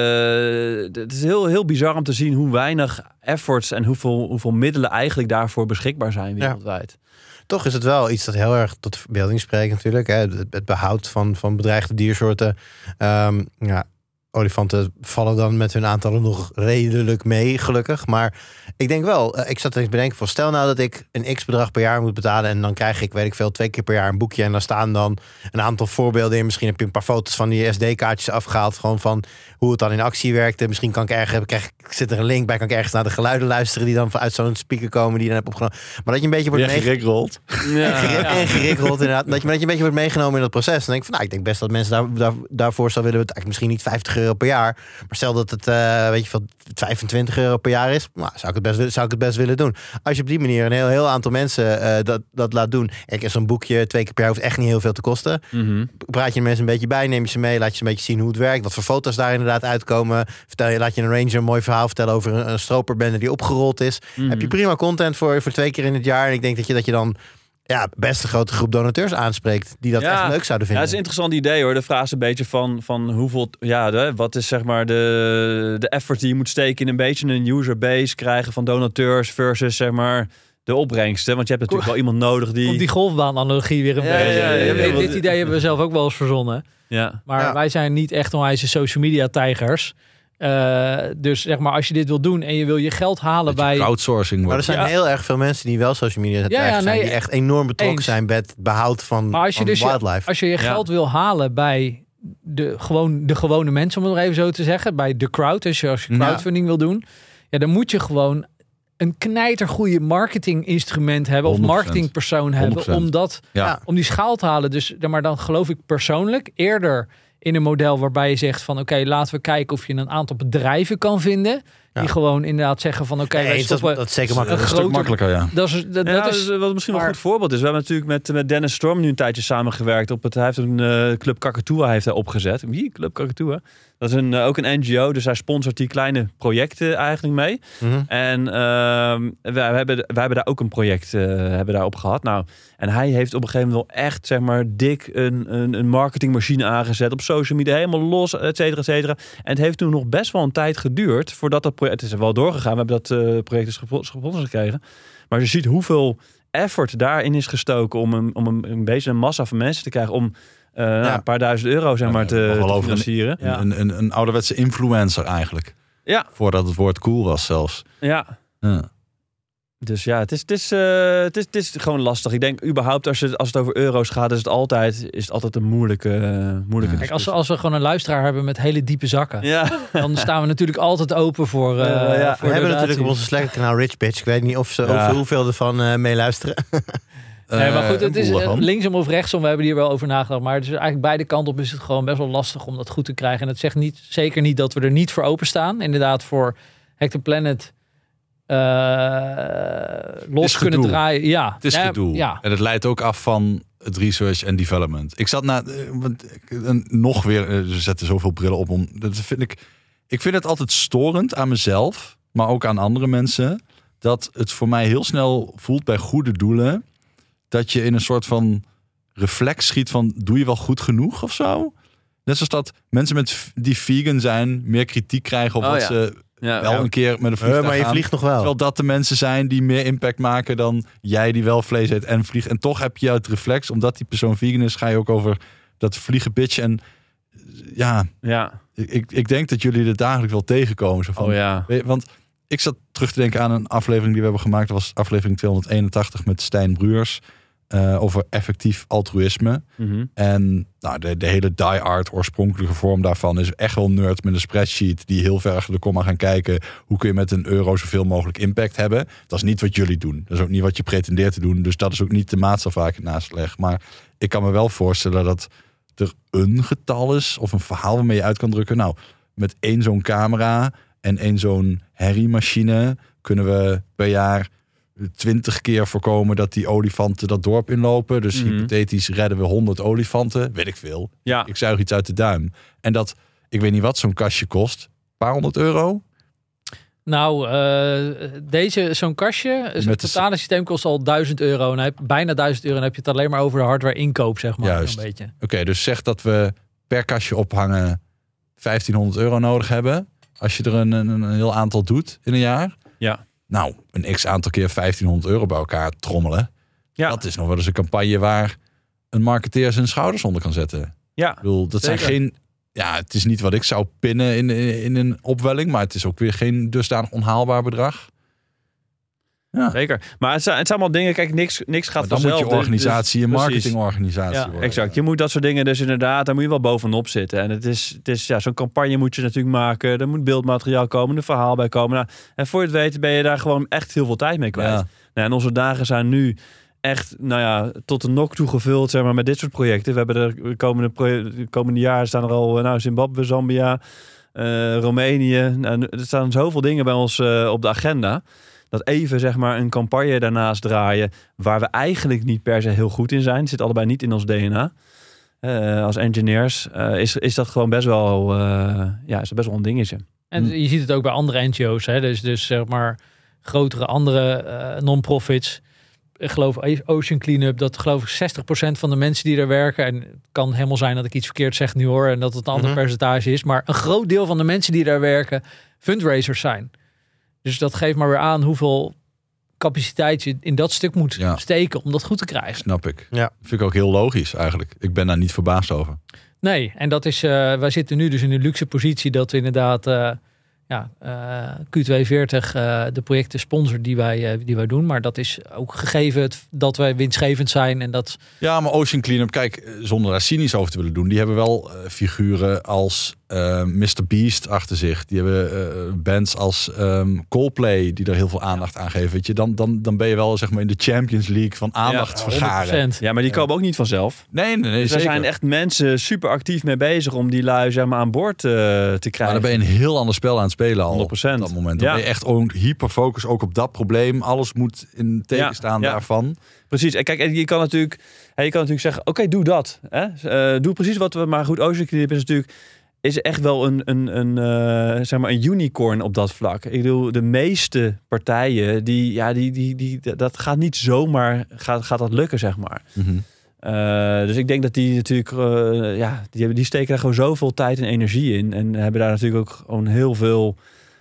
het is heel, heel bizar om te zien hoe weinig efforts en hoeveel middelen eigenlijk daarvoor beschikbaar zijn wereldwijd. Ja. Toch is het wel iets dat heel erg tot de verbeelding spreekt natuurlijk. Hè? Het behoud van bedreigde diersoorten. Olifanten vallen dan met hun aantallen nog redelijk mee, gelukkig. Maar ik denk wel, ik zat eens bedenken van, stel nou dat ik een x-bedrag per jaar moet betalen en dan krijg ik, weet ik veel, 2 keer per jaar een boekje en daar staan dan een aantal voorbeelden in. Misschien heb je een paar foto's van die SD-kaartjes afgehaald, gewoon van hoe het dan in actie werkte. Misschien kan zit er een link bij, kan ik ergens naar de geluiden luisteren die dan uit zo'n speaker komen die je dan hebt opgenomen. Maar dat je een beetje wordt gerickrold. En gerickrold inderdaad. Dat je een beetje wordt meegenomen in dat proces. Dan denk ik van, ik denk best dat mensen daarvoor zou willen, eigenlijk misschien niet €50 per jaar. Maar stel dat het €25 per jaar is, zou ik het best willen doen. Als je op die manier een heel aantal mensen dat laat doen. Kijk, zo'n boekje 2 keer per jaar hoeft echt niet heel veel te kosten. Mm-hmm. Praat je mensen een beetje bij, neem je ze mee, laat je ze een beetje zien hoe het werkt, wat voor foto's daar inderdaad uitkomen. Laat je een ranger een mooi verhaal vertellen over een stroperbende die opgerold is. Mm-hmm. Heb je prima content voor 2 keer in het jaar. En ik denk dat je dan best een grote groep donateurs aanspreekt die dat echt leuk zouden vinden. Ja, dat is een interessant idee hoor. De vraag is een beetje van hoeveel... wat is zeg maar de effort die je moet steken in een beetje een userbase krijgen van donateurs versus zeg maar de opbrengsten. Want je hebt natuurlijk wel iemand nodig die... Op die golfbaan-analogie weer een beetje. Dit idee hebben we zelf ook wel eens verzonnen. Ja. Maar wij zijn niet echt onwijze social media tijgers. Dus zeg maar, als je dit wil doen en je wil je geld halen bij crowdsourcing. Maar er zijn heel erg veel mensen die wel social media zijn, die echt enorm betrokken zijn bij het behoud van wildlife. Als je je geld wil halen bij de gewone mensen, om het nog even zo te zeggen, bij de crowd, als je crowdfunding wil doen, dan moet je gewoon een knijtergoeie marketinginstrument hebben 100%. Of marketingpersoon hebben 100%. Om die schaal te halen. Dus, maar dan geloof ik persoonlijk eerder in een model waarbij je zegt van oké, laten we kijken of je een aantal bedrijven kan vinden die gewoon inderdaad zeggen van wij stoppen. Dat is zeker makkelijker. Een stuk makkelijker, ja. Dat is wat misschien wel een goed voorbeeld is. We hebben natuurlijk met Dennis Storm nu een tijdje samengewerkt. Hij heeft een Club Kakatoa heeft hij opgezet. Wie? Club Kakatoa? Dat is ook een NGO, dus hij sponsort die kleine projecten eigenlijk mee. Mm-hmm. En wij hebben daar ook een project op gehad. Nou, en hij heeft op een gegeven moment wel echt, zeg maar, dik een marketingmachine aangezet op social media, helemaal los, et cetera, et cetera. En het heeft toen nog best wel een tijd geduurd voordat dat project, het is wel doorgegaan. We hebben dat project dus gesponsord gekregen. Maar je ziet hoeveel effort daarin is gestoken om een beetje een massa van mensen te krijgen om een paar €1000 zeg maar te financieren. Een ouderwetse influencer eigenlijk. Ja. Voordat het woord cool was zelfs. Ja. Dus ja, het is gewoon lastig. Ik denk überhaupt als het over euro's gaat, is het altijd een moeilijke Kijk, als we gewoon een luisteraar hebben met hele diepe zakken, dan staan we natuurlijk altijd open voor we hebben natuurlijk op onze Slack kanaal Rich Bitch. Ik weet niet of ze over hoeveel ervan meeluisteren. Nee, maar goed, het is linksom of rechtsom. We hebben hier wel over nagedacht. Maar het is eigenlijk beide kanten op is het gewoon best wel lastig om dat goed te krijgen. En het zegt zeker niet dat we er niet voor openstaan. Inderdaad, voor Hack the Planet los kunnen draaien. Ja, het is gedoe. Ja. En het leidt ook af van het research en development. Ik zat nog weer, ze zetten zoveel brillen op om. Ik vind het altijd storend aan mezelf, maar ook aan andere mensen, dat het voor mij heel snel voelt bij goede doelen dat je in een soort van reflex schiet van doe je wel goed genoeg of zo? Net zoals dat mensen die vegan zijn meer kritiek krijgen op wat ze een keer met een vliegtuig maar je gaan. vliegt nog wel. Terwijl dat de mensen zijn die meer impact maken dan jij die wel vlees eet en vliegt. En toch heb je het reflex, omdat die persoon vegan is, ga je ook over dat vliegen bitchen. En ik denk dat jullie er dagelijks wel tegenkomen. Zo van, want ik zat terug te denken aan een aflevering die we hebben gemaakt. Dat was aflevering 281 met Stijn Bruurs. Over effectief altruïsme. Mm-hmm. En de hele Die Hard oorspronkelijke vorm daarvan is echt wel nerd met een spreadsheet die heel ver achter de komma gaan kijken. Hoe kun je met €1 zoveel mogelijk impact hebben? Dat is niet wat jullie doen. Dat is ook niet wat je pretendeert te doen. Dus dat is ook niet de maatstaf waar ik het naast leg. Maar ik kan me wel voorstellen dat er een getal is of een verhaal waarmee je uit kan drukken. Nou, met 1 zo'n camera en 1 zo'n herriemachine kunnen we per jaar 20 keer voorkomen dat die olifanten dat dorp inlopen. Dus hypothetisch redden we 100 olifanten. Weet ik veel. Ja. Ik zuig iets uit de duim. En dat, ik weet niet wat zo'n kastje kost. Een paar €100? Nou, zo'n kastje, het totale systeem kost al €1000. En bijna €1000. En dan heb je het alleen maar over de hardware inkoop, zeg maar. Juist. Een beetje. Oké, dus zeg dat we per kastje ophangen €1500 nodig hebben. Als je er een heel aantal doet in een jaar. Ja. Nou, een x-aantal keer €1500 bij elkaar trommelen. Ja. Dat is nog wel eens een campagne waar een marketeer zijn schouders onder kan zetten. Ja, ik bedoel, dat zeker. Zijn geen... Ja, het is niet wat ik zou pinnen in een opwelling. Maar het is ook weer geen dusdanig onhaalbaar bedrag. Ja. Zeker. Maar het zijn allemaal dingen, kijk, niks gaat dan vanzelf. Dan moet je organisatie een marketingorganisatie worden. Exact. Je moet dat soort dingen dus inderdaad, daar moet je wel bovenop zitten. En het is zo'n campagne moet je natuurlijk maken. Er moet beeldmateriaal komen, een verhaal bij komen. Nou, en voor je het weet ben je daar gewoon echt heel veel tijd mee kwijt. Ja. Nou, en onze dagen zijn nu echt, tot de nok toe gevuld, zeg maar, met dit soort projecten. We hebben de komende jaren staan er al, Zimbabwe, Zambia, Roemenië. Er staan zoveel dingen bij ons op de agenda. Dat even, zeg maar, een campagne daarnaast draaien waar we eigenlijk niet per se heel goed in zijn. Het zit allebei niet in ons DNA. Als engineers is dat gewoon best wel, is dat best wel een dingetje. En je ziet het ook bij andere NGO's, hè? Dus zeg maar grotere andere non-profits. Ik geloof Ocean Cleanup, dat geloof ik 60% van de mensen die daar werken, en het kan helemaal zijn dat ik iets verkeerd zeg nu hoor, en dat het een ander percentage is, maar een groot deel van de mensen die daar werken fundraisers zijn. Dus dat geeft maar weer aan hoeveel capaciteit je in dat stuk moet steken om dat goed te krijgen. Snap ik. Ja. Vind ik ook heel logisch eigenlijk. Ik ben daar niet verbaasd over. Nee, en dat is, wij zitten nu dus in een luxe positie dat we inderdaad Q240 de projecten sponsor die wij doen. Maar dat is ook gegeven dat wij winstgevend zijn. En dat... Ja, maar Ocean Cleanup, kijk, zonder daar cynisch over te willen doen, die hebben wel figuren als Mr. Beast achter zich. Die hebben bands als Coldplay die er heel veel aandacht aan geven. Weet je, dan ben je wel, zeg maar, in de Champions League van aandacht vergaren. 100%. Ja, maar die komen ook niet vanzelf. Nee, dus er zijn echt mensen super actief mee bezig om die lui, zeg maar, aan boord te krijgen. Maar dan ben je een heel ander spel aan het spelen al. 100%. Op dat moment. Dan ben je echt hyperfocus ook op dat probleem. Alles moet in tegenstaan daarvan. Precies. En kijk, je kan natuurlijk zeggen, oké, doe dat. Hè? Doe precies wat we... Maar goed, Ocean Cleanup is natuurlijk... is echt wel een unicorn op dat vlak. Ik bedoel, de meeste partijen, dat gaat niet zomaar gaat dat lukken, zeg maar. Mm-hmm. Dus ik denk dat die natuurlijk, die steken daar gewoon zoveel tijd en energie in. En hebben daar natuurlijk ook gewoon heel veel,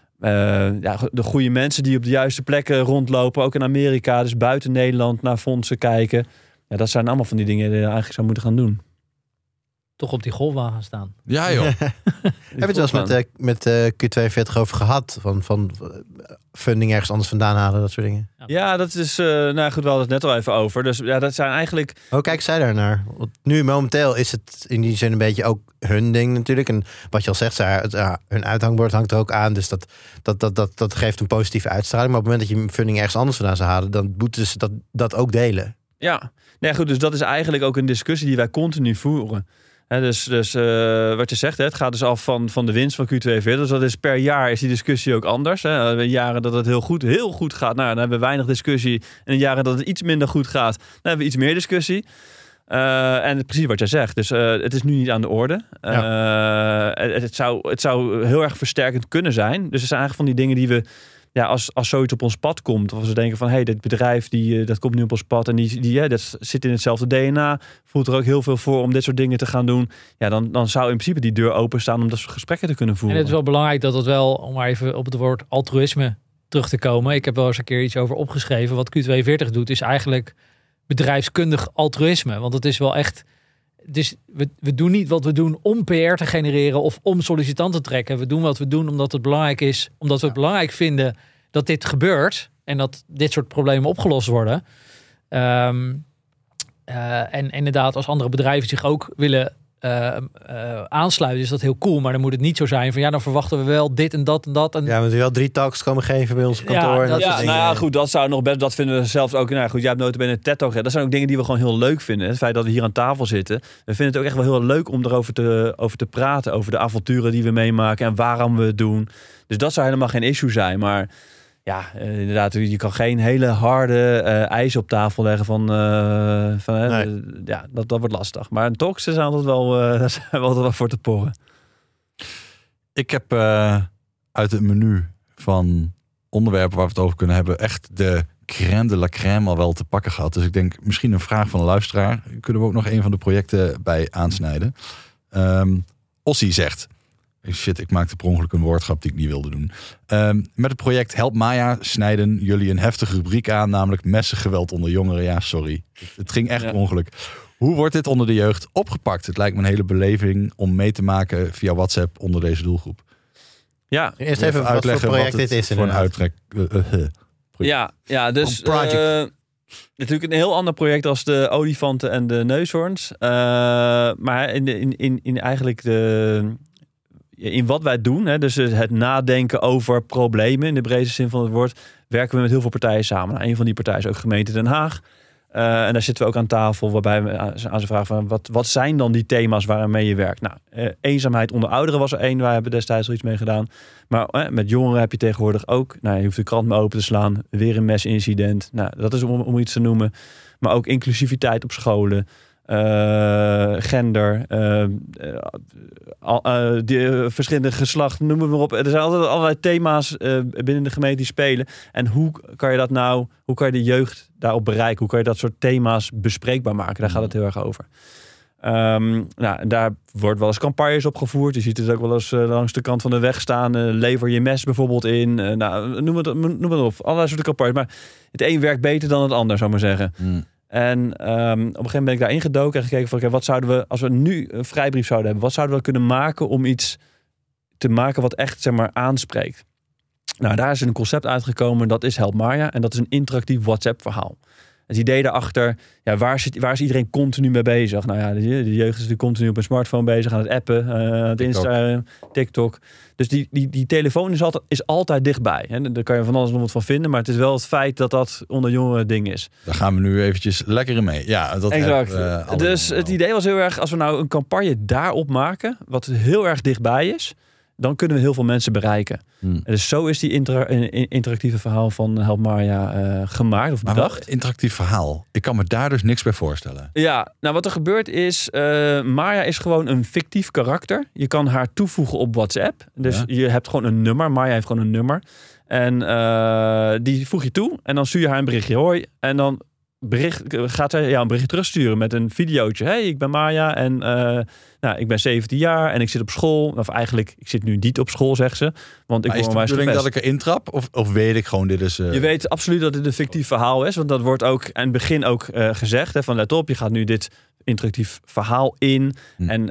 de goede mensen die op de juiste plekken rondlopen. Ook in Amerika, dus buiten Nederland naar fondsen kijken. Ja, dat zijn allemaal van die dingen die je eigenlijk zou moeten gaan doen. Toch op die golfwagen staan. Ja, joh. Heb je het wel eens met Q42 over gehad? Van funding ergens anders vandaan halen, dat soort dingen? Ja, dat is... goed, we hadden het net al even over. Dus ja, dat zijn eigenlijk... Hoe kijken zij daarnaar? Want nu momenteel is het in die zin een beetje ook hun ding natuurlijk. En wat je al zegt, hun uithangbord hangt er ook aan. Dus dat geeft een positieve uitstraling. Maar op het moment dat je funding ergens anders vandaan zou halen, dan moeten ze dat ook delen. Ja, nee, goed, dus dat is eigenlijk ook een discussie die wij continu voeren. Dus wat je zegt, het gaat dus af van de winst van Q42. Dus dat is per jaar is die discussie ook anders. In jaren dat het heel goed gaat, dan hebben we weinig discussie. En in jaren dat het iets minder goed gaat, dan hebben we iets meer discussie. En precies wat jij zegt. Dus het is nu niet aan de orde. Het zou heel erg versterkend kunnen zijn. Dus het zijn eigenlijk van die dingen die we als zoiets op ons pad komt, of we denken van dit bedrijf dat komt nu op ons pad en dat zit in hetzelfde DNA, voelt er ook heel veel voor om dit soort dingen te gaan doen. Ja, dan zou in principe die deur openstaan om dat soort gesprekken te kunnen voeren. En het is wel belangrijk dat het wel, om maar even op het woord altruïsme terug te komen. Ik heb wel eens een keer iets over opgeschreven. Wat Q42 doet, is eigenlijk bedrijfskundig altruïsme. Want het is wel echt. Dus we doen niet wat we doen om PR te genereren of om sollicitanten te trekken. We doen wat we doen omdat het belangrijk is, omdat we het belangrijk vinden dat dit gebeurt en dat dit soort problemen opgelost worden. En inderdaad, als andere bedrijven zich ook willen aansluiten, is dat heel cool. Maar dan moet het niet zo zijn van dan verwachten we wel dit en dat en dat. En... Ja, we moeten wel 3 talks komen geven bij ons kantoor. Goed, dat zou nog best. Dat vinden we zelfs ook. Nou goed, jij hebt notabene een TED-talk. Dat zijn ook dingen die we gewoon heel leuk vinden. Het feit dat we hier aan tafel zitten. We vinden het ook echt wel heel leuk om erover te praten. Over de avonturen die we meemaken en waarom we het doen. Dus dat zou helemaal geen issue zijn. Maar ja, inderdaad, je kan geen hele harde eisen op tafel leggen dat wordt lastig. Maar een talks zijn altijd wel voor te porren. Ik heb uit het menu van onderwerpen waar we het over kunnen hebben echt de crème de la crème al wel te pakken gehad. Dus ik denk misschien een vraag van een luisteraar. Kunnen we ook nog een van de projecten bij aansnijden. Ossie zegt... Shit, ik maakte per ongeluk een woordgrap die ik niet wilde doen. Met het project Help Maya snijden jullie een heftige rubriek aan, namelijk messengeweld onder jongeren. Ja, sorry. Het ging echt per ongeluk. Hoe wordt dit onder de jeugd opgepakt? Het lijkt me een hele beleving om mee te maken via WhatsApp onder deze doelgroep. Ja, eerst even uitleggen wat voor project dit is. Voor een uittrek. Dus natuurlijk een heel ander project als de olifanten en de neushoorns. Maar in wat wij doen, dus het nadenken over problemen in de breedste zin van het woord, werken we met heel veel partijen samen. Nou, een van die partijen is ook gemeente Den Haag. En daar zitten we ook aan tafel, waarbij we aan ze vragen van wat zijn dan die thema's waarmee je werkt? Nou, eenzaamheid onder ouderen was er één, wij hebben destijds al iets mee gedaan. Maar met jongeren heb je tegenwoordig ook, je hoeft de krant maar open te slaan, weer een mesincident. Nou, dat is om iets te noemen. Maar ook inclusiviteit op scholen. Gender, verschillende geslachten, noem het maar op. Er zijn altijd allerlei thema's binnen de gemeente die spelen. En hoe kan je de jeugd daarop bereiken? Hoe kan je dat soort thema's bespreekbaar maken? Daar gaat het heel erg over. Daar wordt wel eens campagnes op gevoerd. Je ziet het ook wel eens langs de kant van de weg staan. Lever je mes bijvoorbeeld in. Noem het op. Allerlei soorten campagnes. Maar het een werkt beter dan het ander, zou ik maar zeggen. En op een gegeven moment ben ik daar ingedoken en gekeken van wat zouden we, als we nu een vrijbrief zouden hebben, wat zouden we kunnen maken om iets te maken wat echt aanspreekt. Nou, daar is een concept uitgekomen, dat is Help Maya en dat is een interactief WhatsApp verhaal. Het idee daarachter, waar is iedereen continu mee bezig? Nou ja, de jeugd is natuurlijk continu op een smartphone bezig, aan het appen, aan het Instagram, TikTok. Dus die telefoon is altijd dichtbij. Hè? Daar kan je van alles nog wat van vinden, maar het is wel het feit dat dat onder jongeren ding is. Daar gaan we nu eventjes lekker in mee. Ja, dat exact. Dus het idee was heel erg, als we nou een campagne daarop maken, wat heel erg dichtbij is, dan kunnen we heel veel mensen bereiken. Dus zo is die interactieve verhaal van Help Maya gemaakt of bedacht. Interactief verhaal. Ik kan me daar dus niks bij voorstellen. Ja, nou wat er gebeurt is, Maya is gewoon een fictief karakter. Je kan haar toevoegen op WhatsApp. Dus je hebt gewoon een nummer. Maya heeft gewoon een nummer. En die voeg je toe. En dan stuur je haar een berichtje. Hoi. En dan gaat zij een berichtje terugsturen met een videootje. Hey, ik ben Maya en ik ben 17 jaar en ik zit op school. Of eigenlijk, ik zit nu niet op school, zegt ze. Want ik is het de bedoeling dat ik erin trap? Of weet ik gewoon, dit is... Je weet absoluut dat dit een fictief verhaal is. Want dat wordt ook aan het begin ook gezegd. Hè, van let op, je gaat nu dit interactief verhaal in. En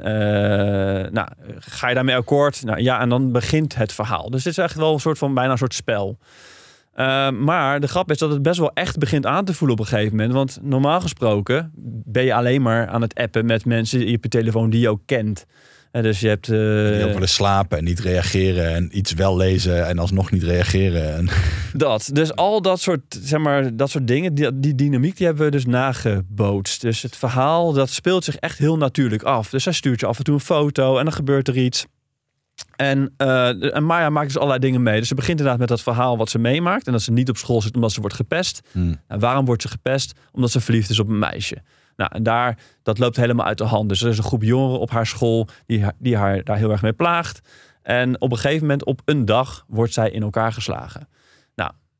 ga je daarmee akkoord? Nou ja, en dan begint het verhaal. Dus dit is echt wel een soort van bijna een soort spel. Maar de grap is dat het best wel echt begint aan te voelen op een gegeven moment. Want normaal gesproken ben je alleen maar aan het appen met mensen op je telefoon die je ook kent. En dus je hebt... die ook willen slapen en niet reageren en iets wel lezen en alsnog niet reageren. En... Dus al dat soort dingen, die dynamiek, die hebben we dus nagebootst. Dus het verhaal, dat speelt zich echt heel natuurlijk af. Dus hij stuurt je af en toe een foto en dan gebeurt er iets. En Maya maakt dus allerlei dingen mee. Dus ze begint inderdaad met dat verhaal wat ze meemaakt. En dat ze niet op school zit omdat ze wordt gepest. En waarom wordt ze gepest? Omdat ze verliefd is op een meisje. Nou, en dat loopt helemaal uit de hand. Dus er is een groep jongeren op haar school die haar daar heel erg mee plaagt. En op een gegeven moment, op een dag, wordt zij in elkaar geslagen.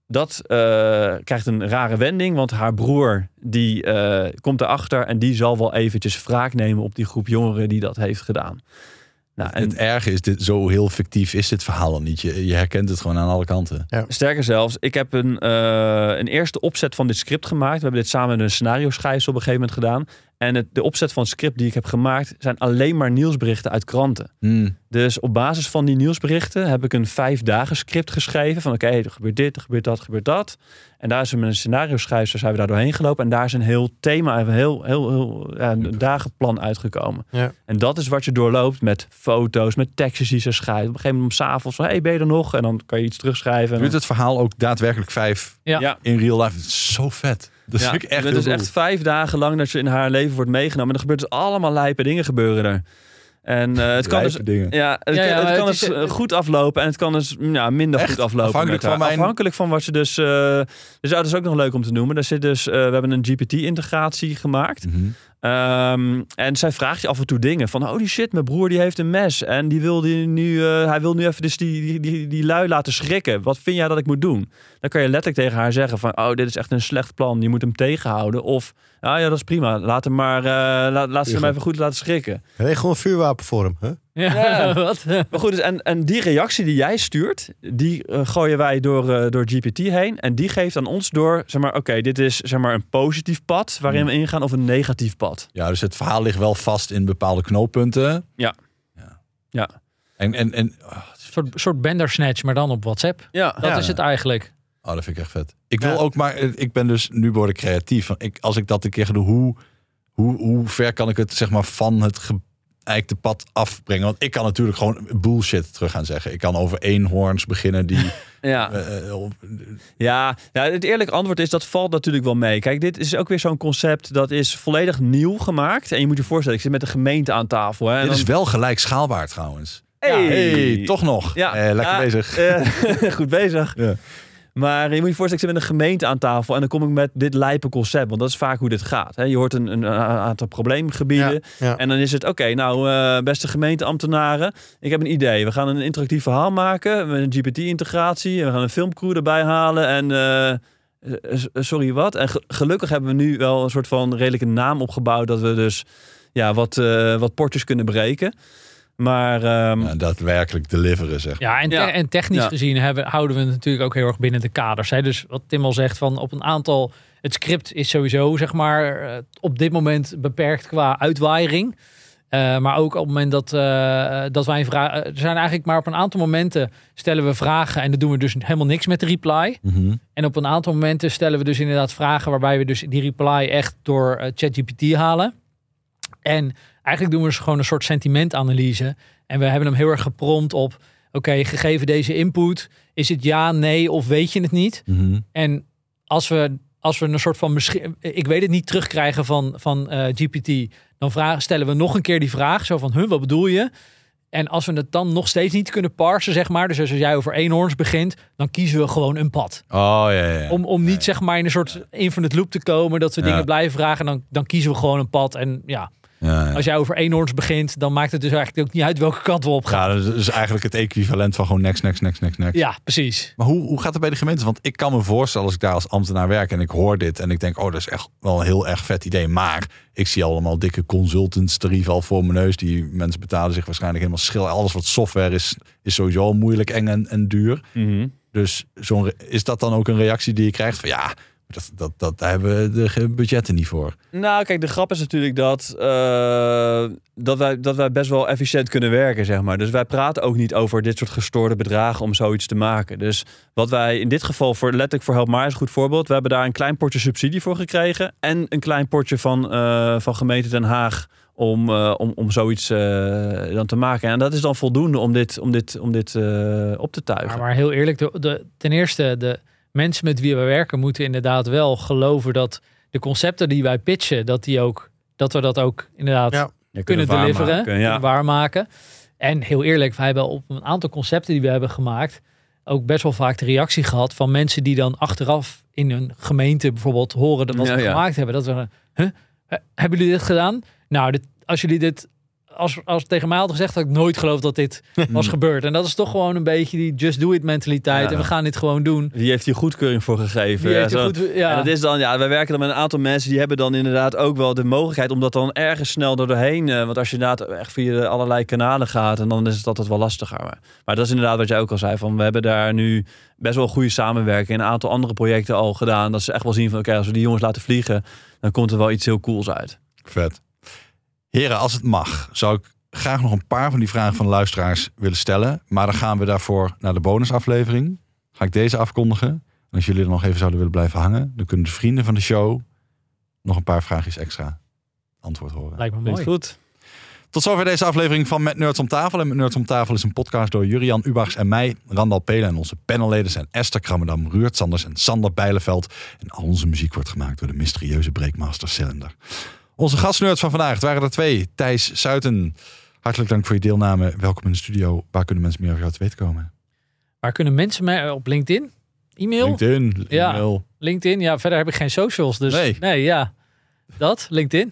dat krijgt een rare wending, want haar broer die komt erachter en die zal wel eventjes wraak nemen op die groep jongeren die dat heeft gedaan. Nou, en het erge is, dit zo heel fictief is dit verhaal al niet. Je herkent het gewoon aan alle kanten. Ja. Sterker zelfs, ik heb een eerste opzet van dit script gemaakt. We hebben dit samen met een scenario-schrijver op een gegeven moment gedaan. En de opzet van het script die ik heb gemaakt zijn alleen maar nieuwsberichten uit kranten. Dus op basis van die nieuwsberichten heb ik een 5 dagen script geschreven. Van oké, er gebeurt dit, er gebeurt dat, er gebeurt dat. En daar is met een scenario-schrijver zijn we daar doorheen gelopen. En daar is een heel thema, een dagenplan uitgekomen. Ja. En dat is wat je doorloopt met foto's, met tekstjes die ze schrijven. Op een gegeven moment om 's avonds van, hey, ben je er nog? En dan kan je iets terugschrijven. Duurt het verhaal ook daadwerkelijk 5 in real life? Het is zo vet. Dat is echt het is echt 5 dagen lang dat je in haar leven wordt meegenomen. En er gebeurt dus allemaal lijpe dingen gebeuren er. En het kan dus, het kan dus goed aflopen en het kan dus minder goed aflopen. Afhankelijk van wat je dus... dat is ook nog leuk om te noemen. Daar zit dus, we hebben een GPT-integratie gemaakt. En zij vraagt je af en toe dingen van... holy shit, mijn broer die heeft een mes. En hij wil nu even dus die lui laten schrikken. Wat vind jij dat ik moet doen? Dan kan je letterlijk tegen haar zeggen van... dit is echt een slecht plan, je moet hem tegenhouden. Of, ja, dat is prima. Laat ze hem even goed laten schrikken. Regel een vuurwapen voor hem, hè? Ja, wat? Maar goed, dus, en die reactie die jij stuurt... die gooien wij door GPT heen. En die geeft aan ons door... zeg maar, oké, dit is zeg maar een positief pad... waarin we ingaan of een negatief pad. Ja, dus het verhaal ligt wel vast in bepaalde knooppunten. Ja. En soort Bandersnatch, maar dan op WhatsApp. Ja. Dat is het eigenlijk. Oh, dat vind ik echt vet. Ik wil ook maar... Ik ben dus... Nu word ik creatief. Als ik dat een keer ga doen... Hoe ver kan ik het zeg maar van het geëikte pad afbrengen? Want ik kan natuurlijk gewoon bullshit terug gaan zeggen. Ik kan over eenhoorns beginnen die... Het eerlijke antwoord is, dat valt natuurlijk wel mee. Kijk, dit is ook weer zo'n concept dat is volledig nieuw gemaakt. En je moet je voorstellen, ik zit met de gemeente aan tafel. Hè, dit is wel gelijk schaalbaar trouwens. Hey, toch nog. Ja. Lekker bezig. Goed bezig. Ja. Maar je moet je voorstellen, ik zit met een gemeente aan tafel en dan kom ik met dit lijpe concept. Want dat is vaak hoe dit gaat. Je hoort een aantal probleemgebieden. Ja. En dan is het, beste gemeenteambtenaren. Ik heb een idee. We gaan een interactief verhaal maken met een GPT-integratie. We gaan een filmcrew erbij halen. En sorry, wat? En gelukkig hebben we nu wel een soort van redelijke naam opgebouwd. Dat we dus wat portjes kunnen breken. Maar daadwerkelijk deliveren, zeg. Ja, en technisch gezien houden we het natuurlijk ook heel erg binnen de kaders. Hè? Dus wat Tim al zegt, van op een aantal... Het script is sowieso, zeg maar, op dit moment beperkt qua uitwaaiering. Maar ook op het moment dat wij een vraag... Er zijn eigenlijk maar op een aantal momenten stellen we vragen... en dan doen we dus helemaal niks met de reply. En op een aantal momenten stellen we dus inderdaad vragen... waarbij we dus die reply echt door ChatGPT halen. En eigenlijk doen we dus gewoon een soort sentimentanalyse. En we hebben hem heel erg geprompt op... Oké, gegeven deze input, is het ja, nee of weet je het niet? En als we een soort van... ik weet het niet terugkrijgen van GPT... dan stellen we nog een keer die vraag. Zo van, wat bedoel je? En als we het dan nog steeds niet kunnen parsen, zeg maar... dus als jij over eenhoorns begint... dan kiezen we gewoon een pad. Oh, ja. Om niet zeg maar in een soort infinite loop te komen... dat we dingen blijven vragen. Dan kiezen we gewoon een pad. En als jij over eenhoorns begint... dan maakt het dus eigenlijk ook niet uit welke kant we op gaan. Ja, dat is eigenlijk het equivalent van gewoon next. Ja, precies. Maar hoe gaat het bij de gemeentes? Want ik kan me voorstellen als ik daar als ambtenaar werk... en ik hoor dit en ik denk, dat is echt wel een heel erg vet idee. Maar ik zie allemaal dikke consultants tarieven al voor mijn neus. Die mensen betalen zich waarschijnlijk helemaal schil. Alles wat software is sowieso al moeilijk, eng en duur. Dus is dat dan ook een reactie die je krijgt van daar hebben we de budgetten niet voor. Nou, kijk, de grap is natuurlijk dat wij best wel efficiënt kunnen werken, zeg maar. Dus wij praten ook niet over dit soort gestoorde bedragen om zoiets te maken. Dus wat wij in dit geval letterlijk voor Help Maar is een goed voorbeeld. We hebben daar een klein potje subsidie voor gekregen en een klein potje van gemeente Den Haag om zoiets dan te maken. En dat is dan voldoende om dit op te tuigen. Maar heel eerlijk, ten eerste de mensen met wie we werken moeten inderdaad wel geloven dat de concepten die wij pitchen, dat we dat ook inderdaad kunnen deliveren, waarmaken. En heel eerlijk, wij hebben op een aantal concepten die we hebben gemaakt ook best wel vaak de reactie gehad van mensen die dan achteraf in hun gemeente bijvoorbeeld horen wat we gemaakt hebben. Dat we, hebben jullie dit gedaan? Nou, als jullie dit als tegen mij had gezegd, had ik nooit geloofd dat dit was gebeurd. En dat is toch gewoon een beetje die just do it mentaliteit. En we gaan dit gewoon doen. Wie heeft die goedkeuring voor gegeven? En dat is dan, wij werken dan met een aantal mensen die hebben dan inderdaad ook wel de mogelijkheid om dat dan ergens snel doorheen. Want als je inderdaad echt via allerlei kanalen gaat, en dan is het altijd wel lastiger. Maar dat is inderdaad wat jij ook al zei. Van we hebben daar nu best wel goede samenwerking. Een aantal andere projecten al gedaan. Dat ze echt wel zien van als we die jongens laten vliegen, dan komt er wel iets heel cools uit. Vet. Heren, als het mag, zou ik graag nog een paar van die vragen van de luisteraars willen stellen. Maar dan gaan we daarvoor naar de bonusaflevering. Ga ik deze afkondigen. En als jullie er nog even zouden willen blijven hangen, dan kunnen de vrienden van de show nog een paar vraagjes extra antwoord horen. Lijkt me mooi. Goed. Tot zover deze aflevering van Met Nerds om Tafel. En Met Nerds om Tafel is een podcast door Jurian Ubachs en mij, Randal Pelen. En onze panelleden zijn Esther Krammerdam, Ruurt Sanders en Sander Bijleveld. En al onze muziek wordt gemaakt door de mysterieuze Breakmaster Cylinder. Onze gastnerds van vandaag, het waren er 2. Thijs Suiten, hartelijk dank voor je deelname. Welkom in de studio. Waar kunnen mensen meer over jou te weten komen? Waar kunnen mensen mij op LinkedIn? E-mail? LinkedIn. E-mail. LinkedIn. Ja, verder heb ik geen socials. Dus nee, dat, LinkedIn.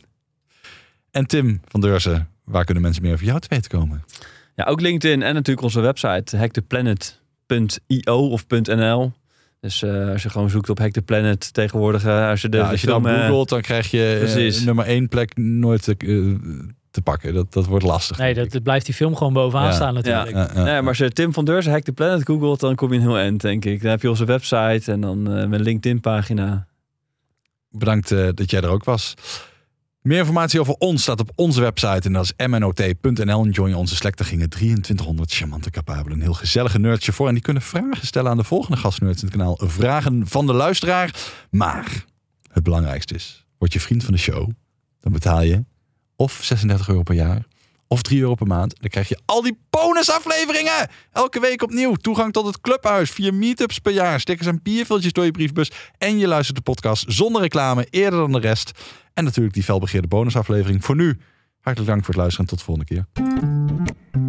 En Tim van Deurzen, waar kunnen mensen meer over jou te weten komen? Ja, ook LinkedIn en natuurlijk onze website hacktheplanet.io of .nl. Dus als je gewoon zoekt op Hack the Planet tegenwoordig. Als je dan googelt, dan krijg je nummer 1 plek nooit te pakken. Dat wordt lastig. Nee, dat blijft die film gewoon bovenaan staan natuurlijk. Nee, maar als je Tim van Deurzen Hack the Planet googelt, dan kom je een heel eind, denk ik. Dan heb je onze website en dan mijn LinkedIn pagina. Bedankt dat jij er ook was. Meer informatie over ons staat op onze website en dat is mnot.nl. En join je onze Slack, daar gingen 2300 charmante, capabele en heel gezellige nerdje voor. En die kunnen vragen stellen aan de volgende gastnerds in het kanaal Vragen van de Luisteraar. Maar het belangrijkste is, word je vriend van de show, dan betaal je of €36 per jaar of €3 per maand. Dan krijg je al die bonusafleveringen. Elke week opnieuw. Toegang tot het clubhuis, 4 meetups per jaar, stickers en bierviltjes door je briefbus. En je luistert de podcast zonder reclame, eerder dan de rest. En natuurlijk die felbegeerde bonusaflevering. Voor nu, hartelijk dank voor het luisteren en tot de volgende keer.